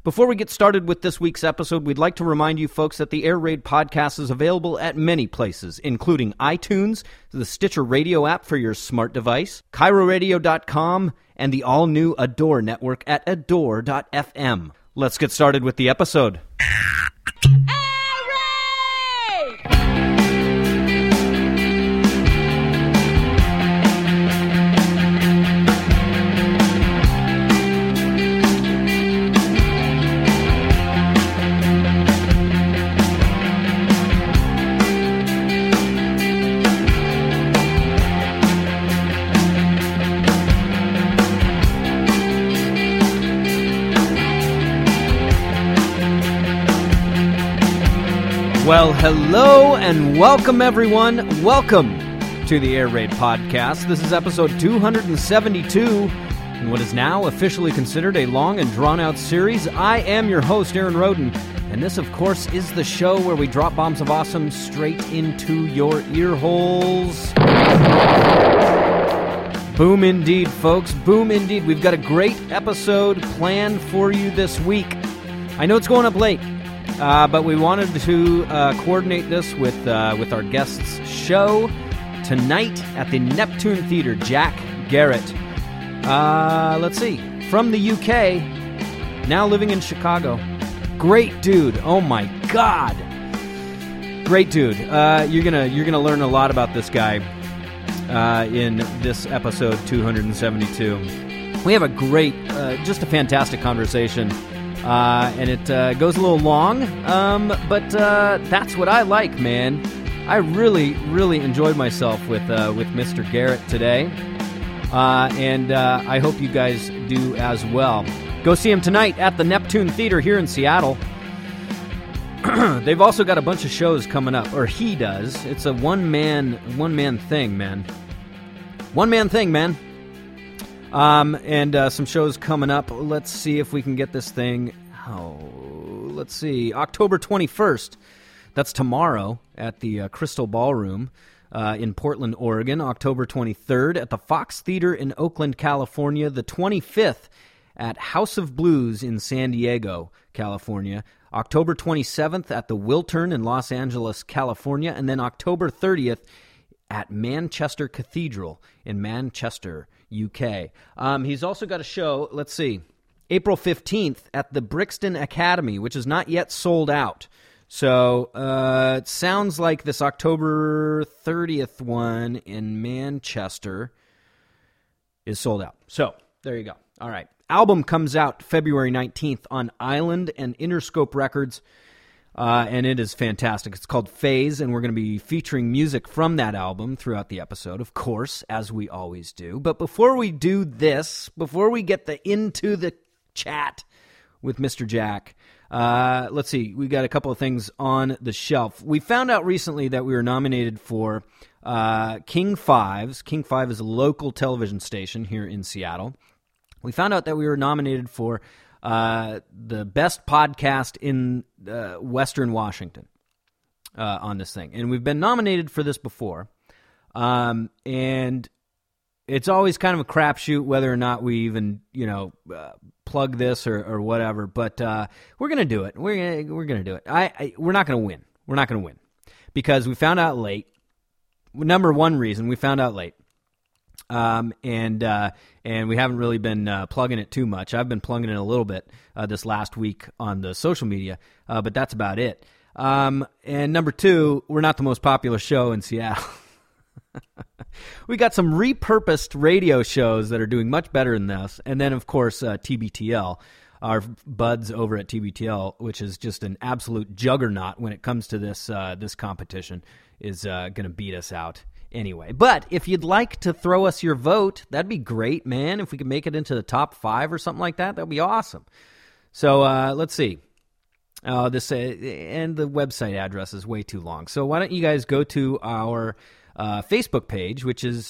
Before we get started with this week's episode, we'd like to remind you folks that the Air Raid podcast is available at many places, including iTunes, the Stitcher Radio app for your smart device, KairoRadio.com, and the all-new Adore network at Adore.fm. Let's get started with the episode. Well, hello and welcome, everyone. Welcome to the Air Raid Podcast. This is episode 272, in what is now officially considered a long and drawn-out series. I am your host, Aaron Roden, and this, of course, is the show where we drop bombs of awesome straight into your ear holes. Boom indeed, folks. Boom indeed. We've got a great episode planned for you this week. I know it's going up late. But we wanted to coordinate this with our guest's show tonight at the Neptune Theatre. Jack Garratt. Let's see. From the UK, now living in Chicago. Great dude. Oh my God. Great dude. You're gonna learn a lot about this guy in this episode 272. We have a great, just a fantastic conversation. And it goes a little long, but that's what I like, man. I really, really enjoyed myself with Mr. Garratt today, and I hope you guys do as well. Go see him tonight at the Neptune Theatre here in Seattle. They've also got a bunch of shows coming up, or he does. It's a one-man thing, man. One-man thing, man. And some shows coming up. Let's see if we can get this thing. Let's see. October 21st. That's tomorrow at the Crystal Ballroom in Portland, Oregon. October 23rd at the Fox Theater in Oakland, California. The 25th at House of Blues in San Diego, California. October 27th at the Wiltern in Los Angeles, California. And then October 30th at Manchester Cathedral in Manchester, UK. He's also got a show, let's see, April 15th at the Brixton Academy, which is not yet sold out. So it sounds like this October 30th one in Manchester is sold out. So there you go. All right. Album comes out February 19th on Island and Interscope Records. And it is fantastic. It's called Phase, and we're going to be featuring music from that album throughout the episode, of course, as we always do. But before we do this, before we get into the chat with Mr. Jack, let's see. We got a couple of things on the shelf. We found out recently that we were nominated for King 5's. King 5 is a local television station here in Seattle. We found out that we were nominated for the best podcast in Western Washington on this thing. And we've been nominated for this before. And it's always kind of a crapshoot whether or not we even, plug this or whatever. But we're going to do it. We're going to do it. We're not going to win. We're not going to win. Because we found out late. Number one reason, we found out late. And we haven't really been plugging it too much. I've been plugging it a little bit this last week on the social media, but that's about it. And number two, we're not the most popular show in Seattle. We got some repurposed radio shows that are doing much better than this. And then, of course, TBTL, our buds over at TBTL, which is just an absolute juggernaut when it comes to this competition, is going to beat us out. Anyway, but if you'd like to throw us your vote, that'd be great, man. If we could make it into the top 5 or something like that, that'd be awesome. So let's see. This and the website address is way too long. So why don't you guys go to our Facebook page, which is,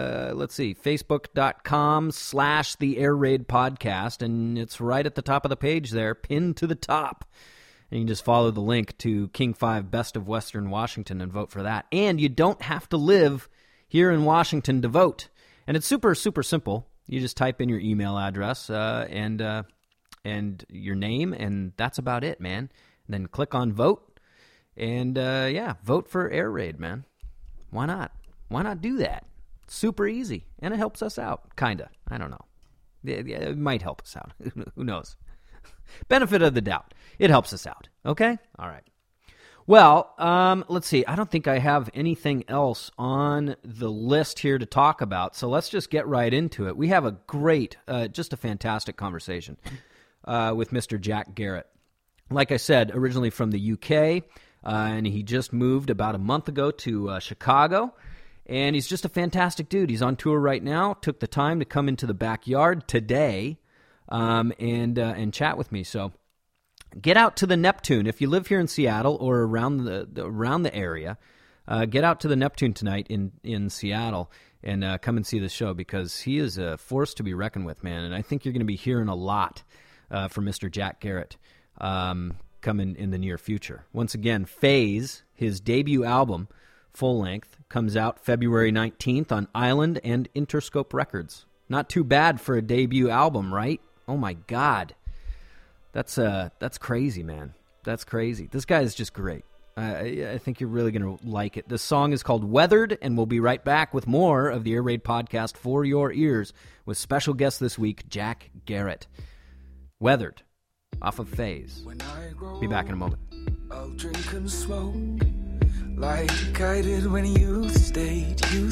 facebook.com/The Air Raid Podcast, and it's right at the top of the page there, pinned to the top. And you can just follow the link to King 5 Best of Western Washington and vote for that. And you don't have to live here in Washington to vote. And it's super, super simple. You just type in your email address and and your name, and that's about it, man. And then click on vote, and vote for Air Raid, man. Why not? Why not do that? Super easy, and it helps us out, kinda. I don't know. It might help us out. Who knows? Benefit of the doubt. It helps us out. Okay? All right. Well, let's see. I don't think I have anything else on the list here to talk about, so let's just get right into it. We have a great, just a fantastic conversation with Mr. Jack Garratt. Like I said, originally from the UK, and he just moved about a month ago to Chicago, and he's just a fantastic dude. He's on tour right now, took the time to come into the backyard today and chat with me, so get out to the Neptune. If you live here in Seattle or around the area, get out to the Neptune tonight in Seattle and come and see the show, because he is a force to be reckoned with, man. And I think you're going to be hearing a lot from Mr. Jack Garratt coming in the near future. Once again, Phase, his debut album, full length, comes out February 19th on Island and Interscope Records. Not too bad for a debut album, right? Oh my God. That's crazy, man. That's crazy. This guy is just great. I think you're really going to like it. This song is called Weathered, and we'll be right back with more of the Air Raid podcast for your ears with special guest this week, Jack Garratt. Weathered, off of Phase. Be back in a moment. I'll drink and smoke like I did when youth stayed till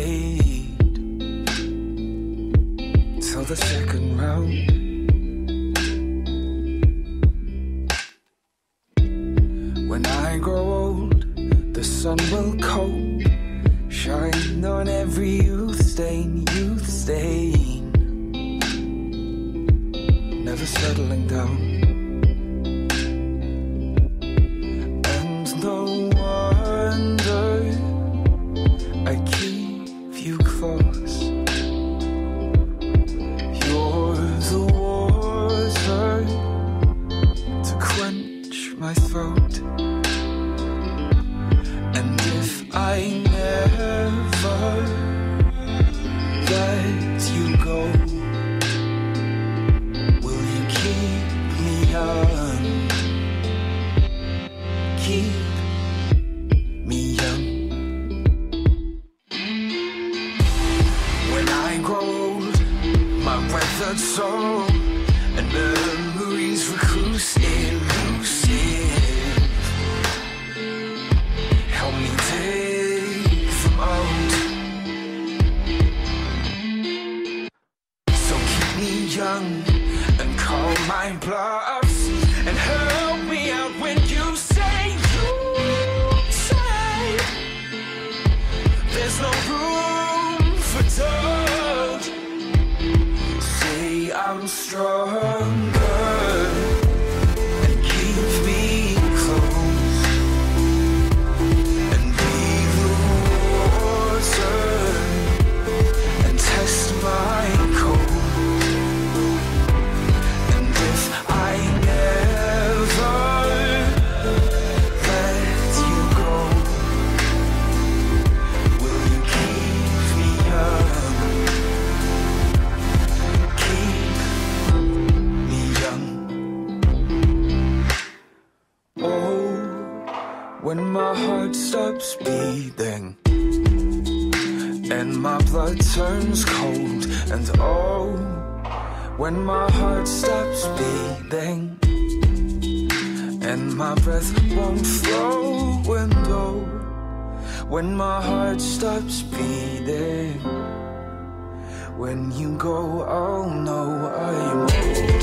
the second round. When I grow old, the sun will cold shine on every youth stain, never settling down. And no wonder I keep you close. You're the water to quench my throat. I never let you go. Will you keep me young? Keep me young. When I grow old, my weathered soul and memories reclusive. Help me take them out. So keep me young and call my bluffs and help me out when you say there's no room for doubt. Say I'm stronger. When my heart stops beating and my blood turns cold, and oh, when my heart stops beating and my breath won't flow, and oh, when my heart stops beating, when you go, I'll know I'm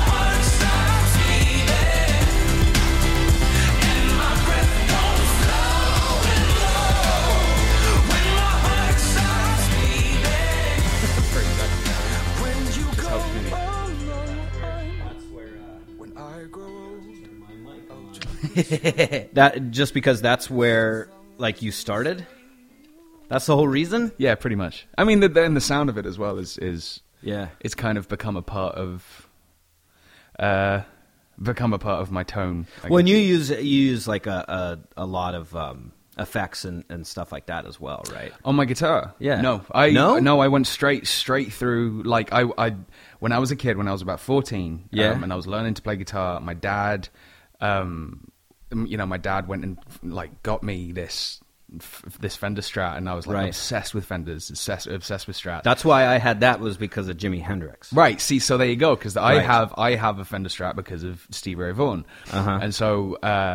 flow. That just because that's where like you started. That's the whole reason. Yeah, pretty much. I mean, the sound of it as well is it's kind of become a part of my tone. When you use like a lot of effects and stuff like that as well, right? On my guitar? Yeah. No, I went straight through. Like I when I was a kid, when I was about 14, and I was learning to play guitar, my dad, my dad went and like got me this Fender Strat, and I was like obsessed with Fenders, obsessed with Strats. That's why I had that, was because of Jimi Hendrix. Right. See, so there you go. Because I have a Fender Strat because of Stevie Ray Vaughan, and so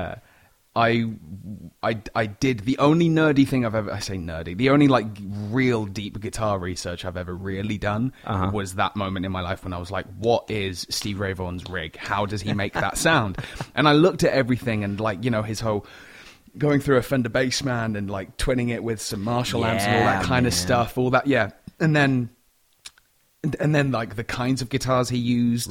I did the only nerdy thing the only like real deep guitar research I've ever really done was that moment in my life when I was like, what is Stevie Ray Vaughan's rig? How does he make that sound? And I looked at everything and like, his whole going through a Fender Bassman and like twinning it with some Marshall amps and all that kind of stuff, all that, and then like the kinds of guitars he used,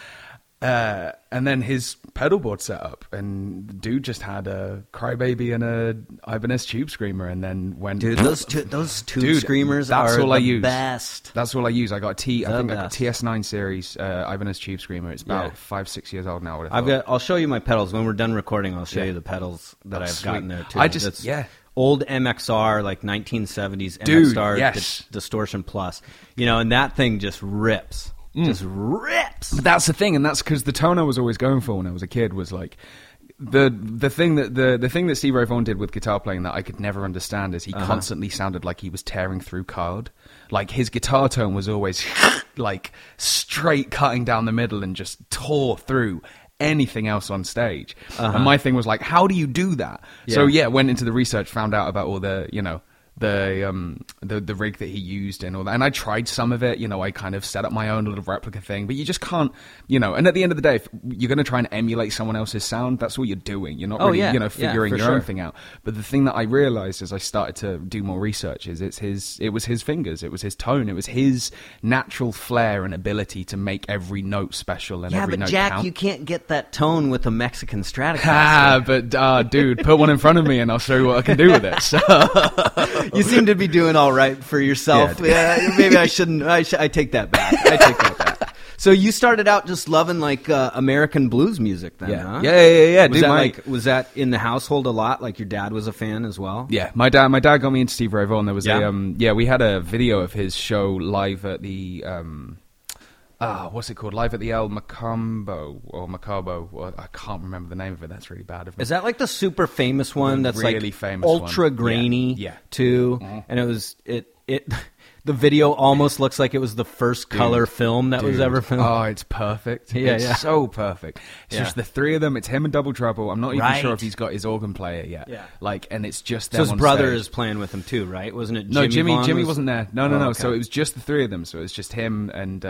and then his pedal board setup, and the dude just had a Crybaby and a Ibanez Tube Screamer, and then went, dude, those tube screamers are the best. That's all I use. I got I think I got TS9 series Ibanez Tube Screamer. It's about 5-6 years old now. I'll show you my pedals when we're done recording. I'll show you the pedals that I've gotten there too. I just old MXR, like 1970s MXR Distortion Plus, and that thing just rips. Just rips. But that's the thing, and that's because the tone I was always going for when I was a kid was like the thing that Steve Ray Vaughan did with guitar playing that I could never understand is he constantly sounded like he was tearing through card. Like his guitar tone was always like straight cutting down the middle and just tore through anything else on stage. And my thing was like, how do you do that? So went into the research, found out about all the the rig that he used and all that, and I tried some of it. I kind of set up my own little replica thing, but you just can't, and at the end of the day, if you're going to try and emulate someone else's sound, that's what you're doing. You're not really, figuring your own thing out. But the thing that I realized as I started to do more research is it was his fingers, it was his tone, it was his natural flair and ability to make every note special and every note Jack, count. you can't get that tone with a Mexican Stratocaster. But dude, put one in front of me and I'll show you what I can do with it. So. You seem to be doing all right for yourself. Yeah, maybe I shouldn't. I take that back. So you started out just loving like American blues music, then? Yeah, huh? Yeah. Was that in the household a lot? Like your dad was a fan as well? Yeah, my dad got me into Steve Ray Vaughan. There was we had a video of his show live at the what's it called? Live at the El Macambo or Macabo. Well, I can't remember the name of it. That's really bad of me. Is that like the super famous one? That's really like famous, ultra grainy, too. And it was it. The video almost looks like it was the first color film that was ever filmed. Oh, it's perfect. It's so perfect. It's just the three of them. It's him and Double Trouble. I'm not even sure if he's got his organ player yet. Yeah. And it's just them. So his brother is playing with him too, right? Wasn't it? Jimmy wasn't there. No. Okay. So it was just the three of them. So it was just him and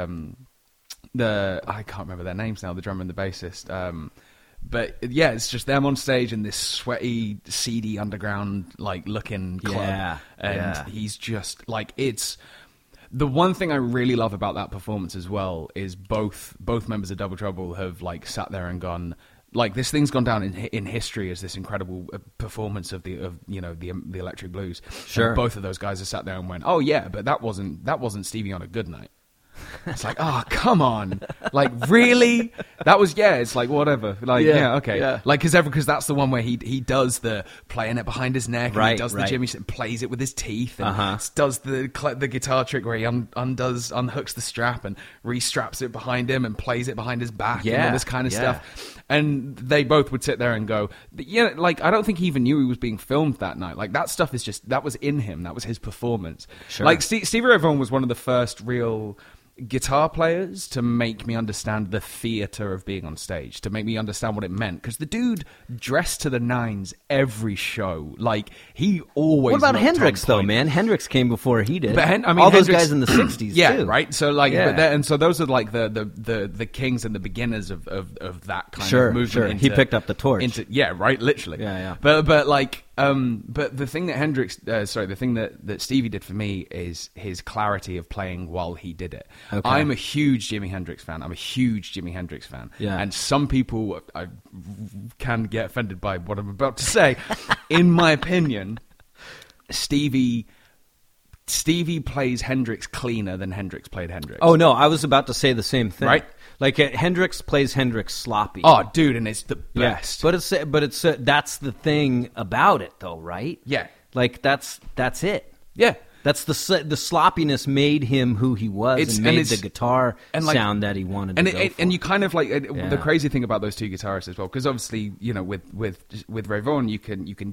I can't remember their names now. The drummer and the bassist. But yeah, it's just them on stage in this sweaty, seedy, underground looking club, and he's just like, it's the one thing I really love about that performance as well is both members of Double Trouble have sat there and gone, this thing's gone down in history as this incredible performance of the electric blues. Sure, and both of those guys have sat there and went, oh yeah, but that wasn't Stevie on a good night. It's like, oh, come on. Really? That was, it's whatever. Okay. Because that's the one where he does the playing it behind his neck, and he does the Jimmy, plays it with his teeth, and does the guitar trick where he unhooks the strap and restraps it behind him and plays it behind his back and all this kind of stuff. And they both would sit there and go, I don't think he even knew he was being filmed that night. That stuff is just, that was in him. That was his performance. Sure. Stevie Ray Vaughan was one of the first real guitar players to make me understand the theater of being on stage, to make me understand what it meant, because the dude dressed to the nines every show. He always. What about Hendrix though, man? Hendrix came before he did. But all those guys in the 60s too. Right. So and so those are the kings and the beginners of that kind of movement. He picked up the torch. Literally. Yeah. But But the thing that the thing that Stevie did for me is his clarity of playing while he did it. Okay. I'm a huge Jimi Hendrix fan. Yeah. And some people can get offended by what I'm about to say. In my opinion, Stevie plays Hendrix cleaner than Hendrix played Hendrix. Oh, no, I was about to say the same thing. Right? Like, Hendrix plays Hendrix sloppy. Oh, dude, and it's the best. But it's that's the thing about it, though, right? Yeah. Like, that's it. Yeah. That's the sloppiness made him who he was and made the guitar sound that he wanted to go for. And you kind of like the crazy thing about those two guitarists as well, because obviously, you know, with Ray Vaughan, you can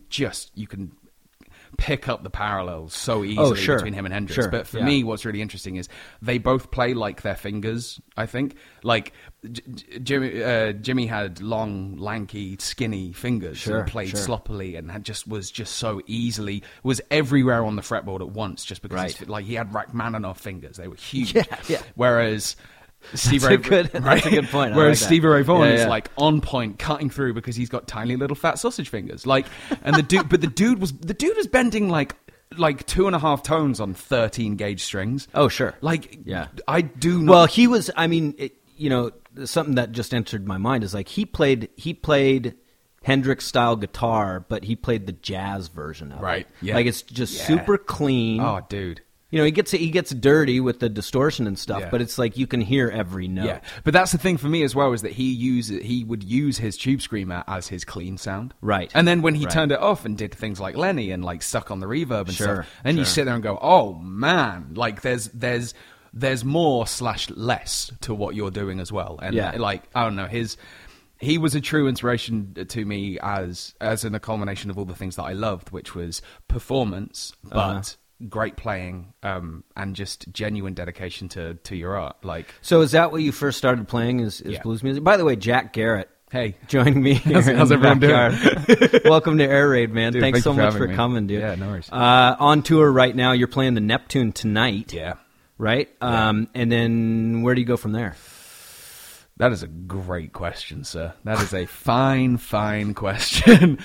pick up the parallels so easily between him and Hendrix. Sure. But for me, what's really interesting is they both play like their fingers, I think. Like, Jimmy had long, lanky, skinny fingers and played sloppily and was so easily, was everywhere on the fretboard at once just because he had Rachmaninoff fingers. They were huge. Yeah. Whereas... That's a good point. Whereas Stevie Ray Vaughan is like on point, cutting through because he's got tiny little fat sausage fingers. Like, and the dude was bending like 2.5 tones on 13 gauge strings. Oh, sure. Like, yeah, I do not. Well, he was. I mean, something that just entered my mind is like he played Hendrix style guitar, but he played the jazz version of it. Right. Yeah. Like it's just super clean. Oh, dude. You know, he gets dirty with the distortion and stuff, but it's like you can hear every note. Yeah, but that's the thing for me as well, is that he would use his Tube Screamer as his clean sound. Right. And then when he turned it off and did things like Lenny and like suck on the reverb and stuff, then you sit there and go, oh man, like there's more / less to what you're doing as well. And like, I don't know, he was a true inspiration to me as in a culmination of all the things that I loved, which was performance, but great playing, and just genuine dedication to your art. Like, so is that what you first started playing? Is blues music? By the way, Jack Garrett, hey, joining me here how's everyone doing? Welcome to Air Raid, man. Dude, Thanks so much for me. coming, dude. Yeah, no worries. On tour right now, you're playing the Neptune tonight. Yeah. Right? And then where do you go from there? That is a great question, sir. That is a fine question.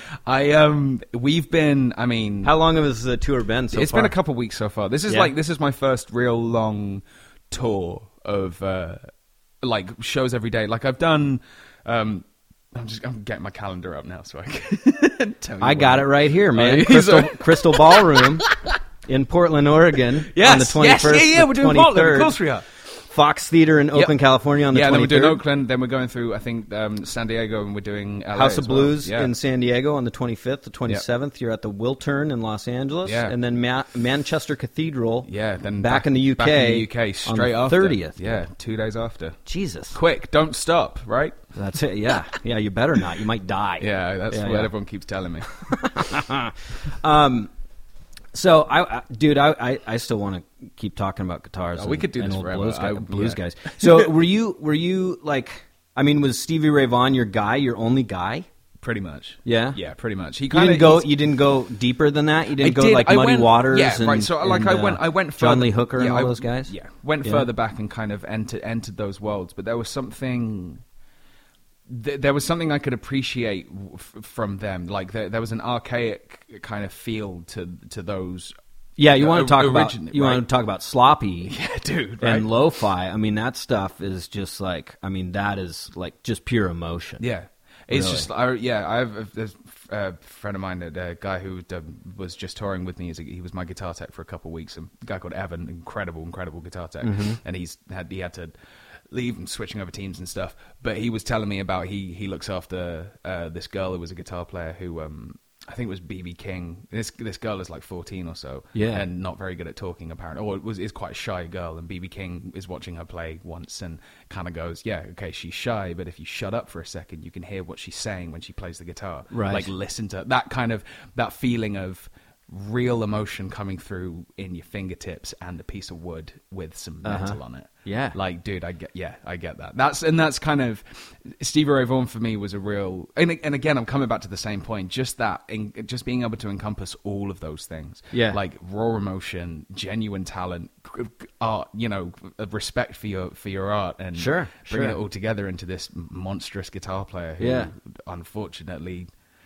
We've been, I mean... How long has the tour been so far? It's been a couple weeks so far. This is my first real long tour of, like, shows every day. Like, I've done, I'm getting my calendar up now so I can tell you. I got it right here, man. Crystal Ballroom in Portland, Oregon on the 21st. Yeah, we're doing Portland. Of course we are. Fox Theater in Oakland, California on the 23rd. Yeah, then we're doing Oakland, then we're going through, I think, San Diego, and we're doing LA House of Blues well. in San Diego on the 25th, the 27th. You're at the Wiltern in Los Angeles. Yeah. And then Manchester Cathedral then back in the UK. Back in the UK, straight on after. 30th. Yeah, 2 days after. Jesus. Quick, don't stop, right? That's it, yeah. Yeah, you better not. You might die. Yeah, that's what everyone keeps telling me. So, I still want to keep talking about guitars. We could do this old forever. Blues guys. So, were you like? I mean, was Stevie Ray Vaughan your guy, your only guy? Pretty much. Yeah. Yeah, pretty much. You didn't go deeper than that. You didn't go like Muddy Waters. Yeah, right. So like I went further, John Lee Hooker and all those guys. Yeah, went further back and kind of entered those worlds. But there was something. There was something I could appreciate from them. Like there was an archaic kind of feel to those. Yeah, you want to talk about sloppy, yeah, dude, right? And lo-fi. I mean, that stuff is just like. I mean, that is like just pure emotion. Yeah, it's just. I have a friend of mine, a guy who was just touring with me. He was my guitar tech for a couple of weeks. A guy called Evan, incredible guitar tech, and he had to leave and switching over teams and stuff. But he was telling me about he looks after this girl who was a guitar player who I think it was BB King. This girl is like 14 or so, and not very good at talking apparently, or is quite a shy girl. And BB King is watching her play once and kind of goes, "Yeah, okay, she's shy, but if you shut up for a second, you can hear what she's saying when she plays the guitar. Right? Like listen to that feeling of real emotion coming through in your fingertips and a piece of wood with some metal on it." Yeah, like, dude, I get that. That's kind of Stevie Ray Vaughan for me was a real, and again, I'm coming back to the same point. Just just being able to encompass all of those things. Yeah, like raw emotion, genuine talent, art. Respect for your art, and bringing it all together into this monstrous guitar player who, unfortunately,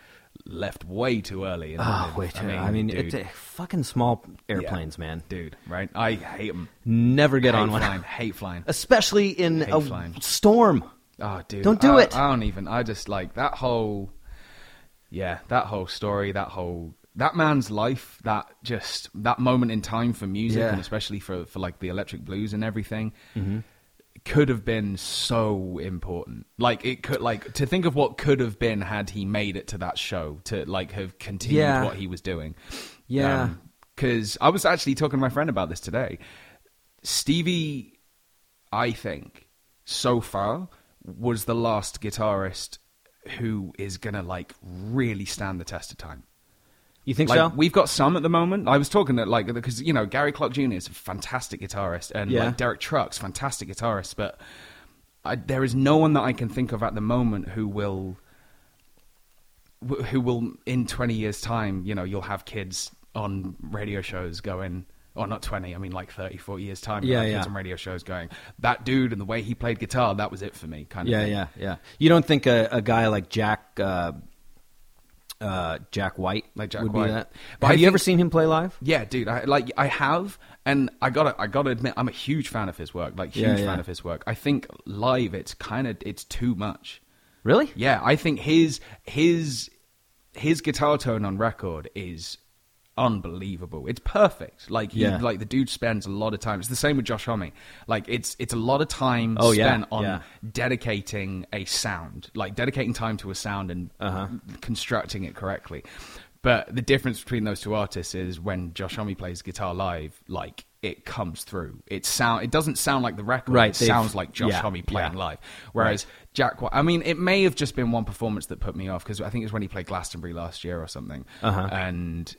left way too early. Way too. I mean, dude, it's fucking small airplanes, man. dude, right? I hate them. Never get on one. Hate flying. Especially in a flying. storm. Oh, dude. Don't do it. I don't even. I just like that whole. Yeah, that whole story, that man's life, that moment in time for music, and especially for like the electric blues and everything, could have been so important. Like it could, like to think of what could have been had he made it to that show, to like have continued what he was doing. Yeah, because I was actually talking to my friend about this today. Stevie, I think, so far was the last guitarist who is gonna like really stand the test of time. You think like, so? We've got some at the moment. I was talking that like because Gary Clark Jr. is a fantastic guitarist, and like Derek Trucks, fantastic guitarist, but there is no one that I can think of at the moment who will in 20 years time, you'll have kids on radio shows going. Or not 20, I mean like 30, 40 years time. Kids on radio shows going, that dude and the way he played guitar, that was it for me, kind of thing. Yeah. You don't think a guy like Jack White would be that? But have you ever seen him play live? Yeah, dude. I have, and I gotta admit, I'm a huge fan of his work. Fan of his work. I think live, it's too much. Really? Yeah, I think his guitar tone on record is unbelievable. It's perfect. Like the dude spends a lot of time. It's the same with Josh Homme. Like it's a lot of time spent on dedicating a sound, like dedicating time to a sound and constructing it correctly. But the difference between those two artists is when Josh Homme plays guitar live, like it comes through. It doesn't sound like the record. Right, it sounds like Josh Homme playing live. Whereas Jack White, I mean, it may have just been one performance that put me off because I think it was when he played Glastonbury last year or something, and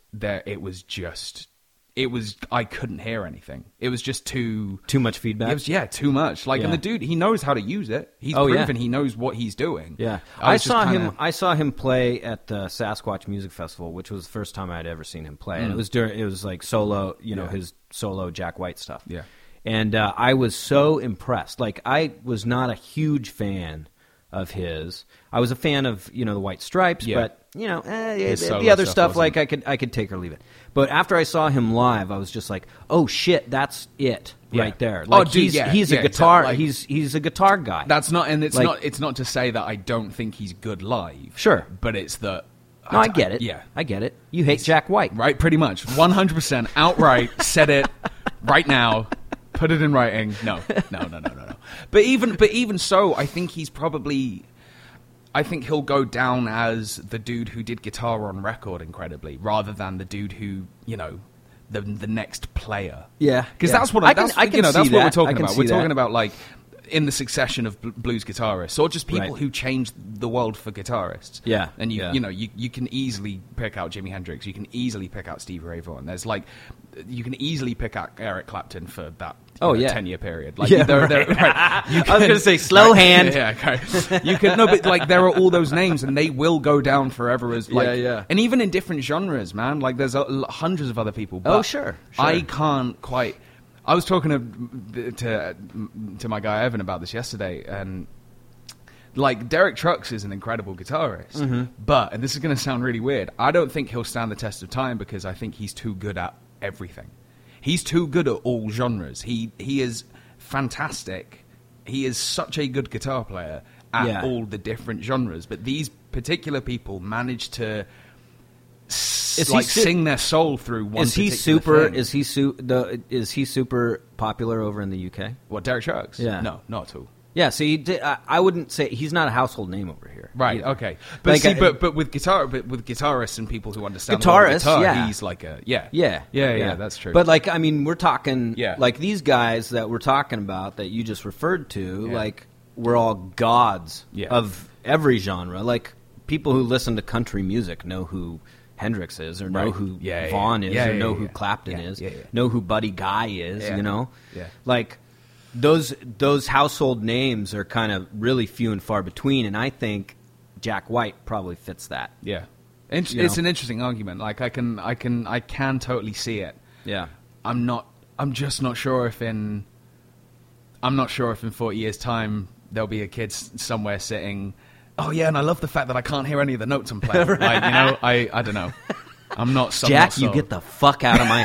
I couldn't hear anything. It was just too much feedback. It was too much. Like, and the dude, he knows how to use it. He's proven he knows what he's doing. Yeah, I saw him play at the Sasquatch Music Festival, which was the first time I'd ever seen him play, and it was like solo, his solo Jack White stuff. Yeah, and I was so impressed. Like, I was not a huge fan of his. I was a fan of the White Stripes, but the other stuff like I could take or leave it. But after I saw him live, I was just like, oh shit, that's it right there. Like, he's a guitar. Exactly. He's a guitar guy. That's not, and it's not to say that I don't think he's good live. Sure, but it's the. No, I get it. Yeah, I get it. You hate Jack White, right? Pretty much, 100% outright. Said it right now. Put it in writing. No. But even so, I think he's probably. I think he'll go down as the dude who did guitar on record incredibly, rather than the dude who the next player. Yeah, because that's what that's what we're talking about. We're talking about like in the succession of blues guitarists, or just people who changed the world for guitarists. Yeah, and you can easily pick out Jimi Hendrix. You can easily pick out Stevie Ray Vaughan. There's you can easily pick out Eric Clapton for that. 10-year period. Like, right. I was going to say slow hand. Yeah, okay. You can but like there are all those names, and they will go down forever as like. And even in different genres, man. Like there's hundreds of other people. But sure. I can't quite. I was talking to my guy Evan about this yesterday, and like Derek Trucks is an incredible guitarist, but and this is going to sound really weird. I don't think he'll stand the test of time because I think he's too good at everything. He's too good at all genres. He is fantastic. He is such a good guitar player at all the different genres. But these particular people manage to sing their soul through one. Is he super? Thing. Is he super popular over in the UK? What, Derek Trucks? Yeah, no, not at all. Yeah, so I wouldn't say he's not a household name over here. Right. Either. Okay. But like, but with guitarists and people who understand guitar, he's like a yeah. That's true. But like, I mean, we're talking like these guys that we're talking about that you just referred to. Like, we're all gods of every genre. Like, people who listen to country music know who Hendrix is, or know who Vaughan is, or know who Clapton is, know who Buddy Guy is. Like. Those household names are kind of really few and far between, and I think Jack White probably fits that. Yeah, it's an interesting argument. Like I can totally see it. Yeah, I'm just not sure if in 40 years' time there'll be a kid somewhere sitting oh yeah, and I love the fact that I can't hear any of the notes I'm playing. Like, you know, I don't know. I'm not. Jack, you get the fuck out of my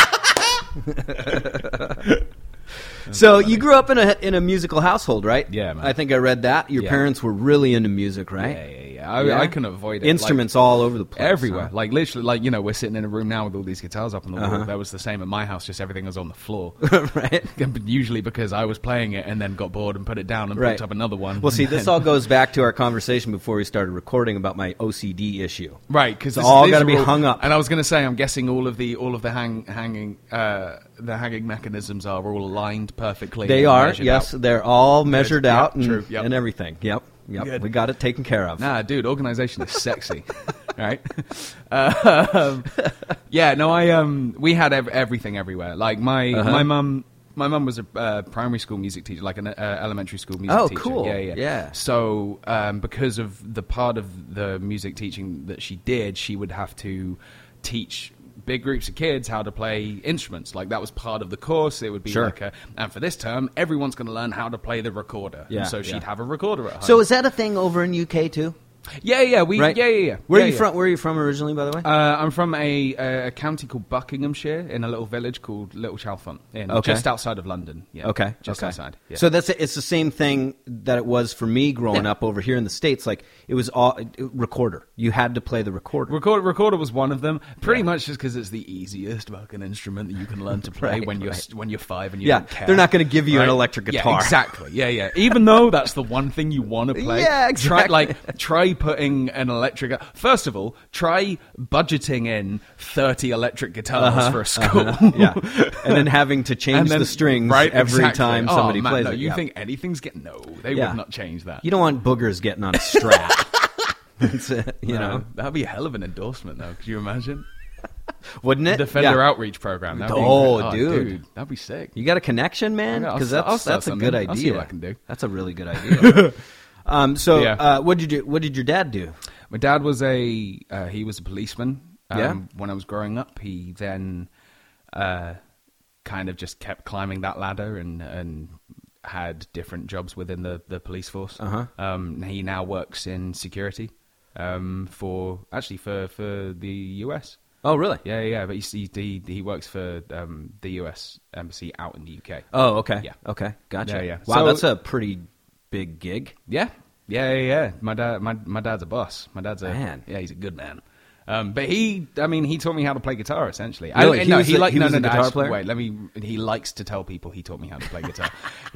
house. So you grew up in a musical household, right? Yeah, man. I think I read that. Your Yeah. parents were really into music, right? Yeah. I couldn't avoid it. Instruments all over the place. Everywhere. Huh? Like, literally, like, you know, we're sitting in a room now with all these guitars up on the wall. That was the same at my house, just everything was on the floor. Right. Usually because I was playing it and then got bored and put it down and Right. picked up another one. Well, see, this all goes back to our conversation before we started recording about my OCD issue. Right, because It's all gotta be hung up. And I was going to say, I'm guessing all of the hanging mechanisms are all aligned perfectly. They and are, measured yes. out. They're all measured Yep, out and, true, yep. and everything. Yep. Good. We got it taken care of. Nah, dude, organization is sexy, right? Yeah, no, we had everything everywhere. Like my mum was a primary school music teacher, like an elementary school music teacher. Cool. Yeah. So because of the part of the music teaching that she did, she would have to teach big groups of kids how to play instruments. Like, that was part of the course. It would be like and for this term, everyone's going to learn how to play the recorder. Yeah, And so she'd have a recorder at home. So is that a thing over in UK too? Yeah. Right? Yeah. Where are you from? Where are you from originally, by the way? I'm from a county called Buckinghamshire, in a little village called Little Chalfont, just outside of London. Yeah, Okay. just outside. Yeah. So it's the same thing that it was for me growing up over here in the States. Like, it was all recorder. You had to play the recorder. Recorder was one of them, pretty much just because it's the easiest fucking instrument that you can learn to play when you're 5 and you don't care. They're not going to give you an electric guitar. Yeah, exactly. Yeah. Even though that's the one thing you want to play. Yeah, exactly. Try putting an electric. First of all, try budgeting in 30 electric guitars for a school. Yeah, and then having to change the strings every time somebody plays it. You think anything's getting? No, they would not change that. You don't want boogers getting on a Strat. That's it, you know. That'd be a hell of an endorsement, though. Could you imagine? Wouldn't it? Defender Outreach Program. Dude, that'd be sick. You got a connection, man? Yeah, Because I'll start that's a something. good idea. I'll see what I can do. That's a really good idea. Yeah. What did your dad do? My dad was he was a policeman. Yeah. When I was growing up, he then kind of just kept climbing that ladder and had different jobs within the police force. He now works in security for the US. Oh, really? Yeah. But he works for the US embassy out in the UK. Oh, okay. Yeah. Okay, gotcha. Yeah. Wow, So- that's a pretty big gig. Yeah. My dad's a boss. My dad's he's a good man. But he taught me how to play guitar, essentially. Really? He was a guitar player? Wait, he likes to tell people he taught me how to play guitar.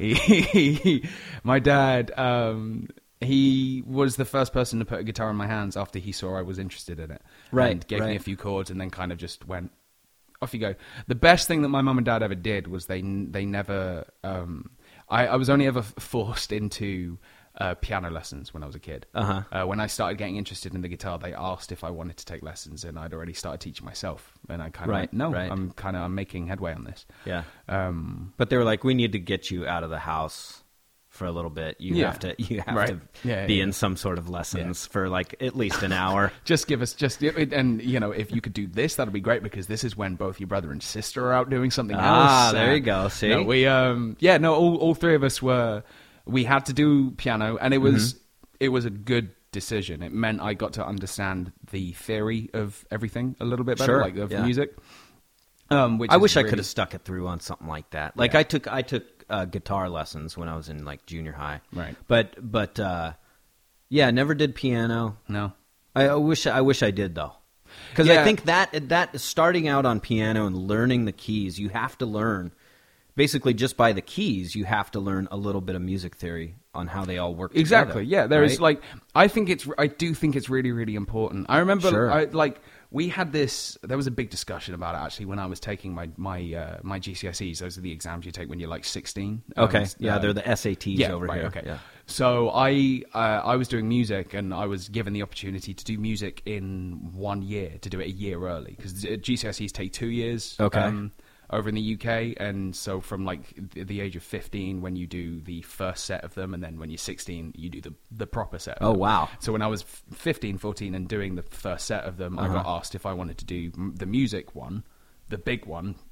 My dad, he was the first person to put a guitar in my hands after he saw I was interested in it. Right, And gave right. me a few chords and then kind of just went, off you go. The best thing that my mum and dad ever did was they never, I was only ever forced into piano lessons when I was a kid. When I started getting interested in the guitar, they asked if I wanted to take lessons, and I'd already started teaching myself. And I kind of went, no, I'm making headway on this. Yeah. But they were like, we need to get you out of the house for a little bit. You have to be in some sort of lessons for like at least an hour. Just give us and if you could do this, that'd be great, because this is when both your brother and sister are out doing something else. There you go. See, no, we all three of us we had to do piano, and it was a good decision. It meant I got to understand the theory of everything a little bit better, like of music. Which I wish I could have stuck it through on something like that. Like I took guitar lessons when I was in like junior high, right? But never did piano. No, I wish I did though, because I think that starting out on piano and learning the keys, you have to learn. Basically, just by the keys, you have to learn a little bit of music theory on how they all work together. Exactly. Yeah, there's I do think it's really, really important. I remember, we had this. There was a big discussion about it actually when I was taking my GCSEs. Those are the exams you take when you're like 16. Okay. They're the SATs over here. Okay. Yeah. So I was doing music, and I was given the opportunity to do music in 1 year, to do it a year early, because GCSEs take 2 years. Okay. Over in the UK, and so from like the age of 15, when you do the first set of them, and then when you're 16, you do the proper set of them. Wow. So when I was 15, 14 and doing the first set of them, I got asked if I wanted to do the music one, the big one,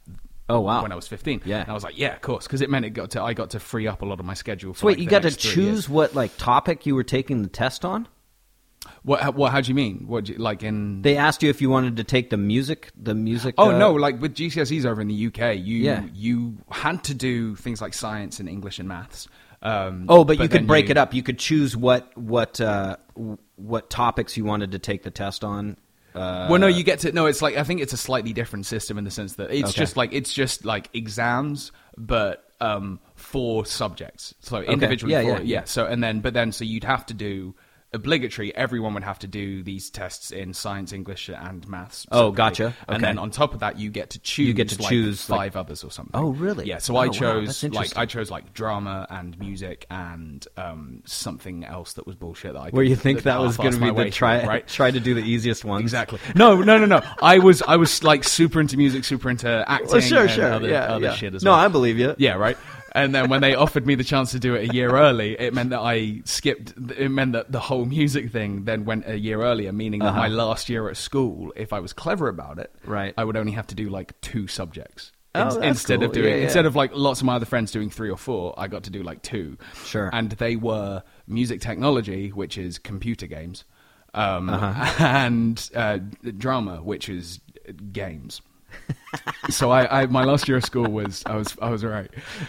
Oh, wow. When I was 15. Yeah. And I was like, yeah, of course, because it meant I got to free up a lot of my schedule. For So wait, like, you the got to next 3 choose years. what like topic you were taking the test on? What? How do you mean? What? Like in? They asked you if you wanted to take the music. Oh no! Like with GCSEs over in the UK, Yeah. you had to do things like science and English and maths. But you could then break it up. You could choose what topics you wanted to take the test on. Well, no, you get to no. It's like I think it's a slightly different system in the sense that it's Okay. just like exams, but for subjects. So individually, Yeah. So so you'd have to do. Obligatory, everyone would have to do these tests in science, English, and maths. Oh, separately. gotcha. And Okay. then on top of that, you get to choose. You get to like choose, like- 5 others or something. Oh, really? Yeah. So Oh, I wow, chose that's interesting. drama and music and something else that was bullshit. That I Where you could- think that was going half-ass to be my way the try through, right? try to do the easiest one. Exactly. No. I was like super into music, super into acting. Well, sure. and other shit as No, well. I believe you. Yeah, right. And then when they offered me the chance to do it a year early, it meant that I skipped. It meant that the whole music thing then went a year earlier, meaning that my last year at school, if I was clever about it, Right. I would only have to do like 2 subjects. Oh, that's Instead cool. of doing, Yeah. instead of like lots of my other friends doing 3 or 4, I got to do like 2. Sure. And they were music technology, which is computer games, Uh-huh. and drama, which is games. So I my last year of school was I was all right.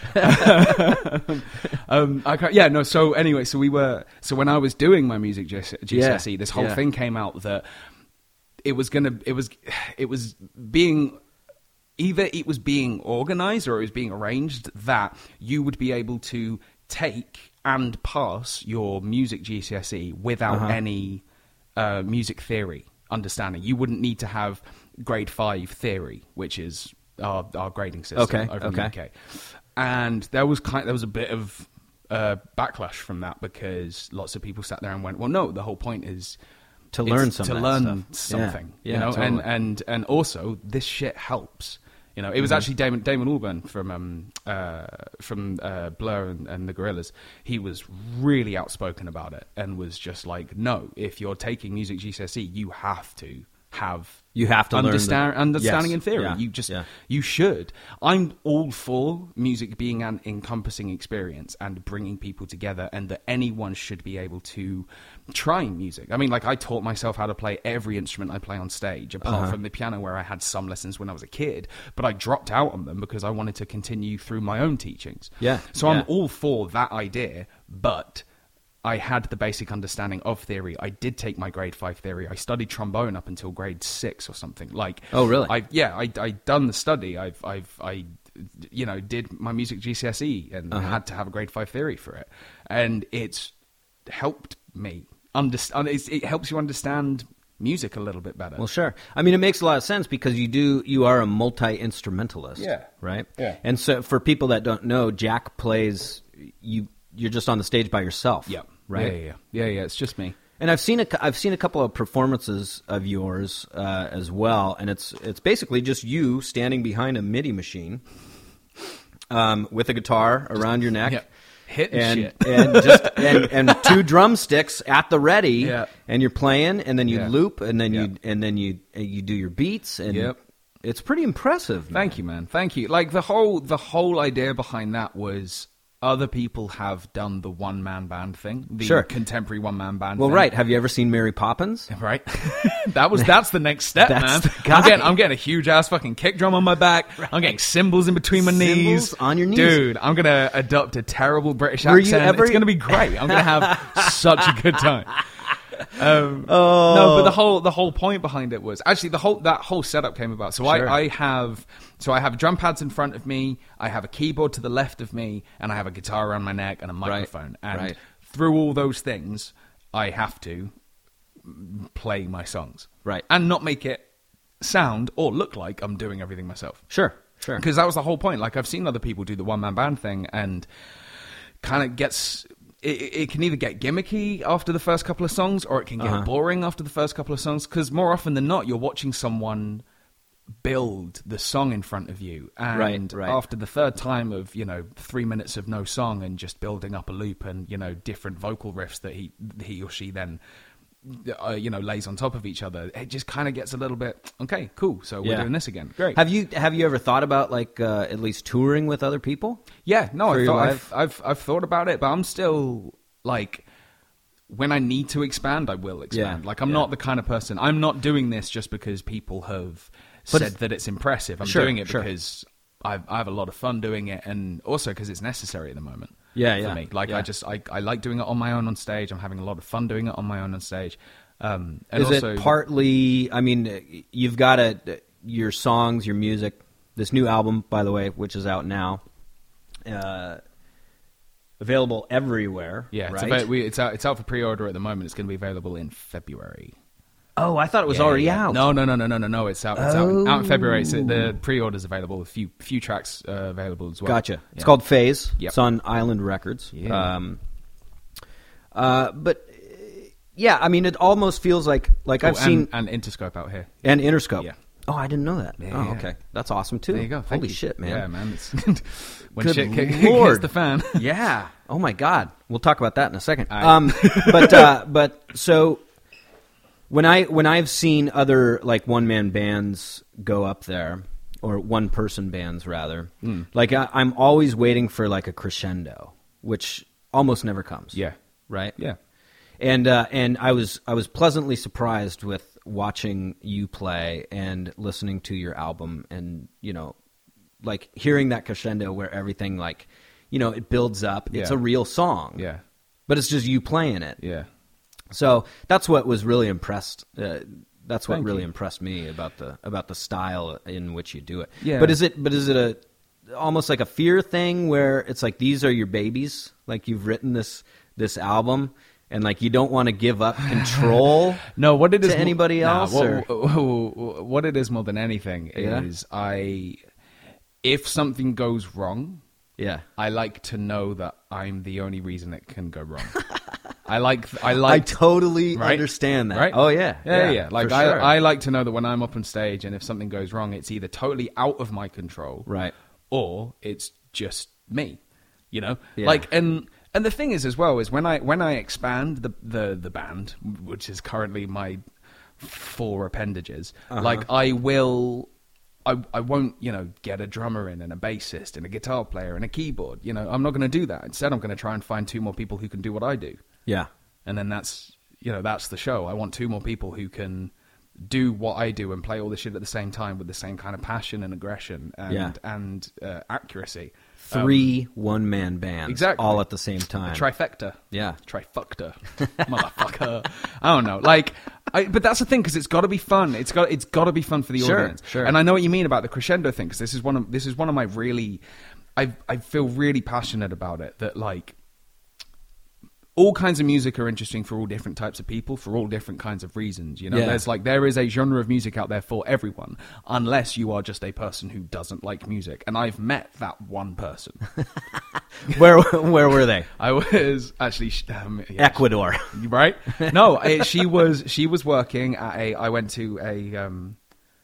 So anyway, so when I was doing my music GCSE, this whole thing came out that it was being organized or it was being arranged that you would be able to take and pass your music GCSE without any music theory understanding. You wouldn't need to have grade 5 theory, which is our grading system over in the UK. And there was a bit of backlash from that because lots of people sat there and went, well, no, the whole point is To learn it's some to of that learn stuff. something, Yeah, you know, totally. and also this shit helps. You know, it was actually Damon Albarn from Blur and the Gorillaz. He was really outspoken about it and was just like, no, if you're taking music GCSE, you have to have understanding in theory. Yeah. You should. I'm all for music being an encompassing experience and bringing people together, and that anyone should be able to try music. I mean, like I taught myself how to play every instrument I play on stage, apart from the piano, where I had some lessons when I was a kid, but I dropped out on them because I wanted to continue through my own teachings. Yeah. So Yeah. I'm all for that idea, but I had the basic understanding of theory. I did take my grade 5 theory. I studied trombone up until grade 6 or something. Like, Oh, really? I done the study. I did my music GCSE and had to have a grade 5 theory for it, and it's helped me understand. It helps you understand music a little bit better. Well, sure. I mean, it makes a lot of sense because you are a multi-instrumentalist. Yeah. Right? Yeah. And so for people that don't know, Jack plays, you're just on the stage by yourself. Yeah. Right? Yeah. It's just me. And I've seen a couple of performances of yours as well, and it's basically just you standing behind a MIDI machine with a guitar around your neck. Yeah. Hitting shit. and 2 drumsticks at the ready, Yeah. and you're playing, and then you Yeah. loop, and then Yeah. you do your beats, and Yep. it's pretty impressive. Thank you, man. Thank you. Like the whole idea behind that was other people have done the one-man band thing, the Sure. contemporary one-man band Well, thing. right. Have you ever seen Mary Poppins? Right. that's the next step, That's man. the guy. I'm getting a huge ass fucking kick drum on my back. Right. I'm getting cymbals in between my Cymbals knees. on your knees. Dude, I'm gonna adopt a terrible British Were you accent. ever- It's gonna be great. I'm gonna have such a good time. No, but the whole point behind it was actually that whole setup came about. So Sure. I have drum pads in front of me, I have a keyboard to the left of me, and I have a guitar around my neck and a microphone. And right. through all those things, I have to play my songs, Right. and not make it sound or look like I'm doing everything myself. Sure. Because that was the whole point. Like I've seen other people do the one-man band thing, and kind of gets. It can either get gimmicky after the first couple of songs, or it can get boring after the first couple of songs. Because more often than not, you're watching someone build the song in front of you, and Right. after the third time of 3 minutes of no song and just building up a loop and different vocal riffs that he or she then lays on top of each other, it just kind of gets a little bit, okay, cool, so we're Yeah. doing this again. Great. Have you ever thought about like at least touring with other people? Yeah, no, For your life? I've thought about it, but I'm still like, when I need to expand, I will expand. Yeah, Like, I'm not the kind of person. I'm not doing this just because people have But said that it's impressive. I'm Sure, doing it sure. because I have a lot of fun doing it, and also because it's necessary at the moment. Yeah, for yeah, me. Like, yeah. I like doing it on my own on stage. I'm having a lot of fun doing it on my own on stage. And Is also, it partly? I mean, you've got your songs, your music. This new album, by the way, which is out now, available everywhere. Yeah, right? it's out for pre-order at the moment. It's going to be available in February. Oh, I thought it was Yeah, already yeah. out. No. It's out. It's out in February. So the pre-order's available. A few tracks available as well. Gotcha. Yeah. It's called Phase. Yep. It's on Island Records. Yeah. But yeah, I mean, it almost feels like I've seen and Interscope out here. and Interscope. Yeah. Oh, I didn't know that. Yeah, oh, yeah. okay. That's awesome too. There you go. Thank Holy you. shit, man. Yeah, man. It's when Good shit hits Lord. the fan. Yeah. Oh my God. We'll talk about that in a second. All right. But so when I've seen other like one man bands go up there, or one person bands rather, like I'm always waiting for like a crescendo, which almost never comes. Yeah. Right. Yeah. And I was pleasantly surprised with watching you play and listening to your album, and like hearing that crescendo where everything like it builds up. It's Yeah. a real song. Yeah. But it's just you playing it. Yeah. So that's what was really impressed. That's what Thank really you. impressed me about the style in which you do it. Yeah. But is it a almost like a fear thing where it's like these are your babies, like you've written this album, and like you don't want to give up control? No, what it is to anybody else, what it is more than anything Yeah? is if something goes wrong, Yeah. I like to know that I'm the only reason it can go wrong. I I totally right? understand that. Right? Oh yeah. Yeah. Like for sure. I like to know that when I'm up on stage and if something goes wrong, it's either totally out of my control, Right. or it's just me. Yeah. Like and the thing is as well is when I expand the band, which is currently my 4 appendages, like I won't, get a drummer in and a bassist and a guitar player and a keyboard. I'm not going to do that. Instead, I'm going to try and find 2 more people who can do what I do. Yeah. And then that's the show. I want 2 more people who can do what I do and play all this shit at the same time with the same kind of passion and aggression and accuracy. 3 one-man bands, Exactly. all at the same time. Trifecta. Yeah. Trifecta. Motherfucker. I don't know. But that's the thing, because it's got to be fun. It's got to be fun for the Sure, audience. sure. And I know what you mean about the crescendo thing, because this is one of my really, I feel really passionate about it. That like, all kinds of music are interesting for all different types of people, for all different kinds of reasons. Yeah. There is a genre of music out there for everyone, unless you are just a person who doesn't like music. And I've met that one person. Where were they? I was actually Ecuador. right? No, she was working at I went to an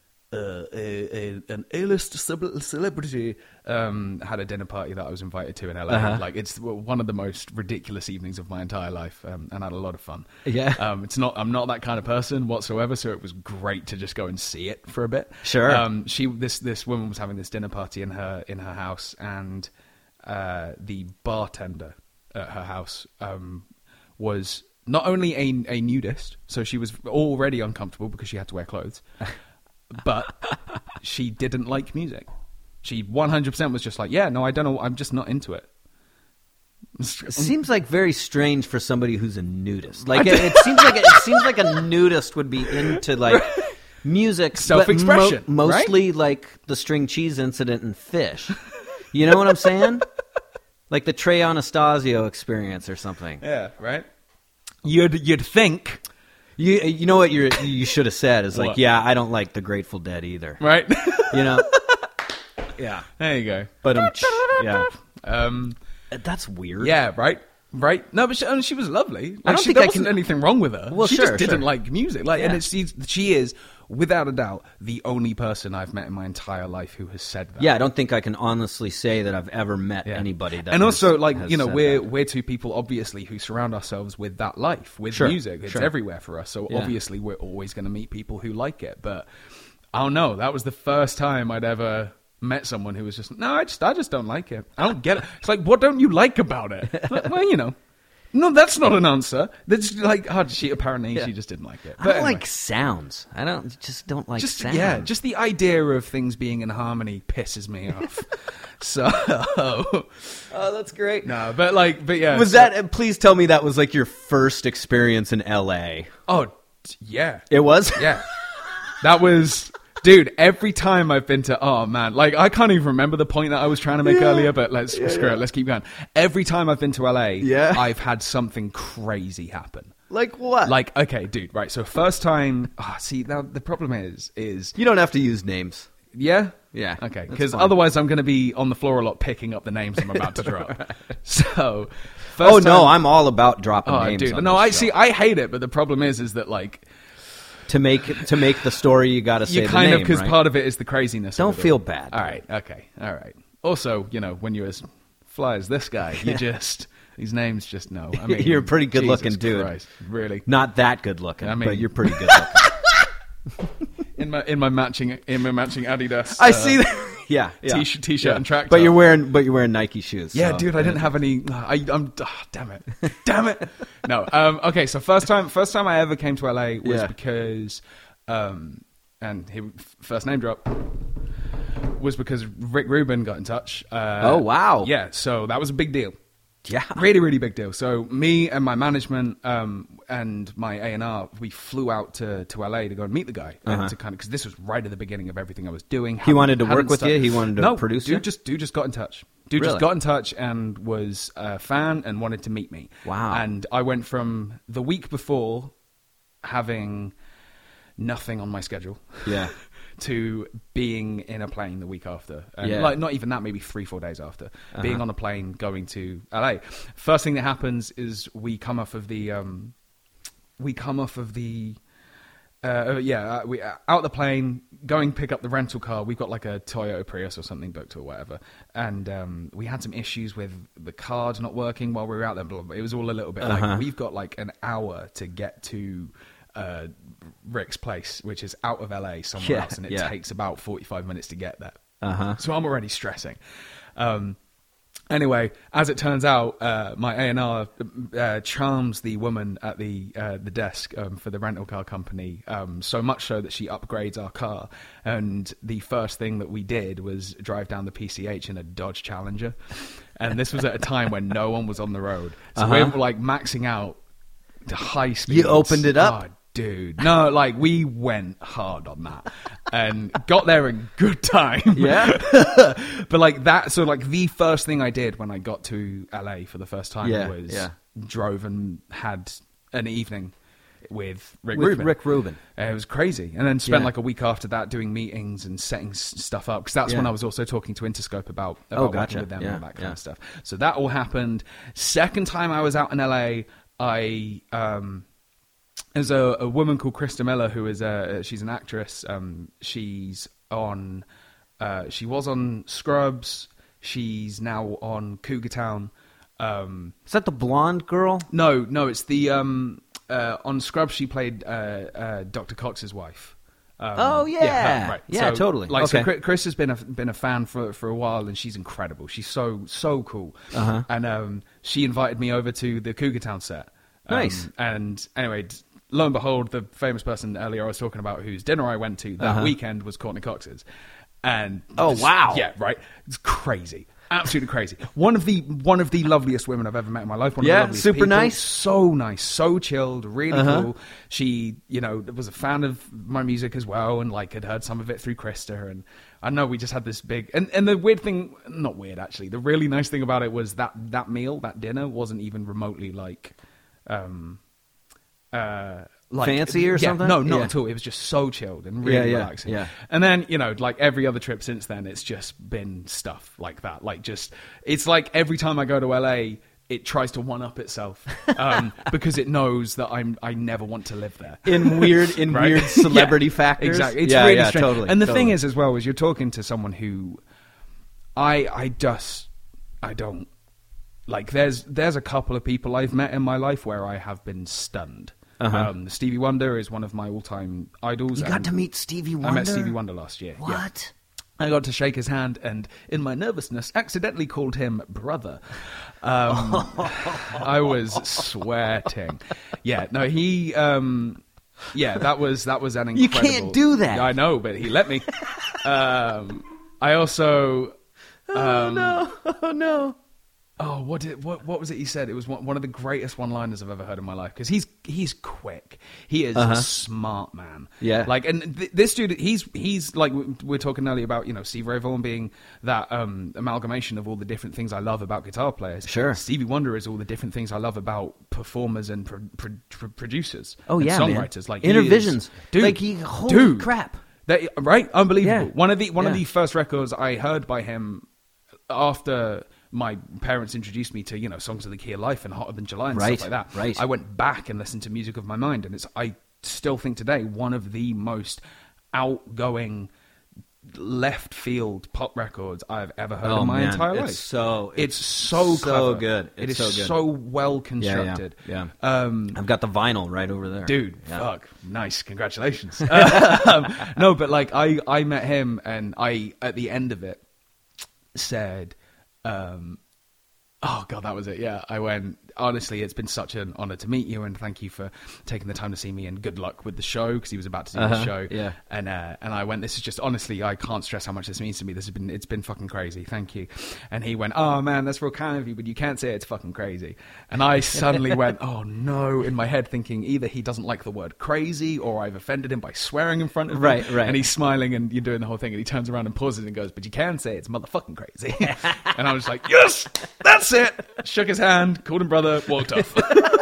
A-list celebrity had a dinner party that I was invited to in LA. Uh-huh. Like, it's one of the most ridiculous evenings of my entire life, and I had a lot of fun. Yeah. I'm not that kind of person whatsoever, so it was great to just go and see it for a bit. Sure. This woman was having this dinner party in her house, and the bartender at her house was not only a nudist, so she was already uncomfortable because she had to wear clothes, but she didn't like music. She 100% was just like, yeah, no, I don't know, I'm just not into it. It seems like very strange for somebody who's a nudist. Like it seems like a nudist would be into like music, Self-expression, but mostly like the string cheese incident and Fish. You know what I'm saying? Like the Trey Anastasio experience or something. Yeah, right. You'd think, You know what you should have said is like, What? yeah, I don't like the Grateful Dead either. right? You know? Yeah. There you go. But yeah. Um, That's weird. yeah, right. Right? No, but she was lovely. Like, I don't think there I wasn't can- anything wrong with her. Well, she sure, just didn't sure. like music. Like, Yeah. and she is, without a doubt, the only person I've met in my entire life who has said that. Yeah, I don't think I can honestly say that I've ever met Yeah. anybody that. And also, like, has you know, said we're that. we're two people obviously who surround ourselves with that life, with Sure, music. It's sure. everywhere for us. So Yeah. obviously, we're always going to meet people who like it. But I don't know. That was the first time I'd ever met someone who was just, no, I just don't like it. I don't get it. It's like, what don't you like about it? Like, well, you know. No, that's not an answer. That's like, she just didn't like it. I But don't anyway. like sounds. I don't like sounds. Yeah, just the idea of things being in harmony pisses me off. So, Oh, that's great. no, but yeah. Was that? Please tell me that was like your first experience in L.A. Oh, yeah. It was. Yeah. That was, dude, every time I've been to, oh man, like I can't even remember the point that I was trying to make earlier, but screw it, let's keep going. Every time I've been to LA, I've had something crazy happen. Like what? Like, okay, dude, right, so first time, see, now the problem is, you don't have to use names. yeah? Yeah, Okay, that's because fine. otherwise I'm going to be on the floor a lot picking up the names I'm about to drop. So, Oh first no, time- I'm all about dropping Oh, names. dude, on no, this I show. see, I hate it, but the problem is that, like, to make the story, you got to say you the kind name, of, because right? part of it is the craziness. Don't of it feel all. bad. All right, okay, all right. Also, you know, when you're as fly as this guy, you just these names just know. I mean, You're a pretty good Jesus looking dude. Christ, really. Not that good looking, I mean- but you're pretty good looking. In my matching Adidas. I see that. Yeah, yeah. T-shirt Yeah. and track But top. you're wearing Nike shoes. Yeah, so- dude, I didn't have any. Damn it. No. Okay, so first time I ever came to LA was Yeah. because, and first name drop was because Rick Rubin got in touch. Oh, wow. Yeah, so that was a big deal. Yeah. Really, really big deal. So me and my management and my A&R, we flew out to LA to go and meet the guy and to kind of, because this was right at the beginning of everything I was doing. He wanted to work Hadn't with started- you? He wanted to no, produce you? dude just got in touch. Dude Really? just got in touch and was a fan and wanted to meet me. Wow. And I went from the week before having nothing on my schedule Yeah. to being in a plane the week after. And Yeah. like, not even that, maybe 3-4 days after. Being on a plane going to LA. First thing that happens is we come off of the we out the plane, going pick up the rental car. We've got like a Toyota Prius or something booked or whatever, and we had some issues with the card not working while we were out there. Blah, blah, blah. It was all a little bit like we've got like an hour to get to Rick's place, which is out of LA somewhere else, and it takes about 45 minutes to get there. So I'm already stressing. Anyway, as it turns out, my A&R charms the woman at the desk for the rental car company, so much so that she upgrades our car. And the first thing that we did was drive down the PCH in a Dodge Challenger. And this was at a time when no one was on the road. So we were like maxing out to high speeds. You opened it up? Oh, dude. No, like we went hard on that and got there in good time. Yeah. But like that, so like the first thing I did when I got to LA for the first time was drove and had an evening with Rick Rubin. Rick Rubin. It was crazy. And then spent like a week after that doing meetings and setting stuff up. Because that's when I was also talking to Interscope about working with them and all that kind of stuff. So that all happened. Second time I was out in LA, there's a woman called Krista Miller who is she's an actress. She was on Scrubs. She's now on Cougar Town. Is that the blonde girl? No, it's the on Scrubs she played Dr. Cox's wife. Oh yeah, her, right. Yeah, So, totally. Like, okay. so Chris has been a fan for a while, and she's incredible. She's so cool. And she invited me over to the Cougar Town set. Nice. And anyway, lo and behold, the famous person earlier I was talking about, whose dinner I went to that weekend, was Courtney Cox's. And Oh, wow. yeah, right. It's crazy. Absolutely crazy. One of the loveliest women I've ever met in my life. One of the loveliest super people. nice. So nice, so chilled, really cool. She, was a fan of my music as well, and like had heard some of it through Krista. And I know we just had this big and the weird thing, not weird actually. The really nice thing about it was that meal, that dinner, wasn't even remotely like fancy or something? No, not at all. It was just so chilled and really relaxing. Yeah. And then, like every other trip since then, it's just been stuff like that. Like just, it's like every time I go to LA, it tries to one-up itself because it knows that I never want to live there. In weird celebrity factors. Exactly. It's really strange. Totally. And the thing is, as well, is you're talking to someone who I don't like. There's a couple of people I've met in my life where I have been stunned. Stevie Wonder is one of my all-time idols. You got to meet Stevie Wonder? I met Stevie Wonder last year. What? Yeah. I got to shake his hand and, in my nervousness, accidentally called him brother. I was sweating. Yeah, no, he... that was an incredible... You can't do that! I know, but he let me. I also... Oh, no. Oh, what was it he said? It was one of the greatest one-liners I've ever heard in my life, because he's quick. He is a smart man. Yeah. Like, and this dude, he's like, we're talking earlier about, Stevie Ray Vaughan being that amalgamation of all the different things I love about guitar players. Sure. Stevie Wonder is all the different things I love about performers and producers. Oh, and yeah, songwriters. man. Like, Intervisions. Dude, Holy crap. Right? Unbelievable. Yeah. One of the first records I heard by him after my parents introduced me to, Songs of the Key of Life and Hotter Than July and stuff like that. Right. I went back and listened to Music of My Mind, and I still think today one of the most outgoing left field pop records I've ever heard in my entire life. It's so clever. Good. It is so well constructed. Yeah. I've got the vinyl right over there. Dude, fuck. Nice. Congratulations. No, but like I met him, and I, at the end of it, said, oh god, that was it. Yeah, I went, honestly, it's been such an honor to meet you, and thank you for taking the time to see me, and good luck with the show, because he was about to do the show. Yeah. And I went, this is just, honestly, I can't stress how much this means to me. It's been fucking crazy. Thank you. And he went, oh man, that's real kind of you, but you can't say it's fucking crazy. And I suddenly went, oh no, in my head, thinking either he doesn't like the word crazy, or I've offended him by swearing in front of him. Right. And he's smiling, and you're doing the whole thing, and he turns around and pauses and goes, but you can say it's motherfucking crazy. And I was like, yes, that's it. Shook his hand, called him brother, walked off.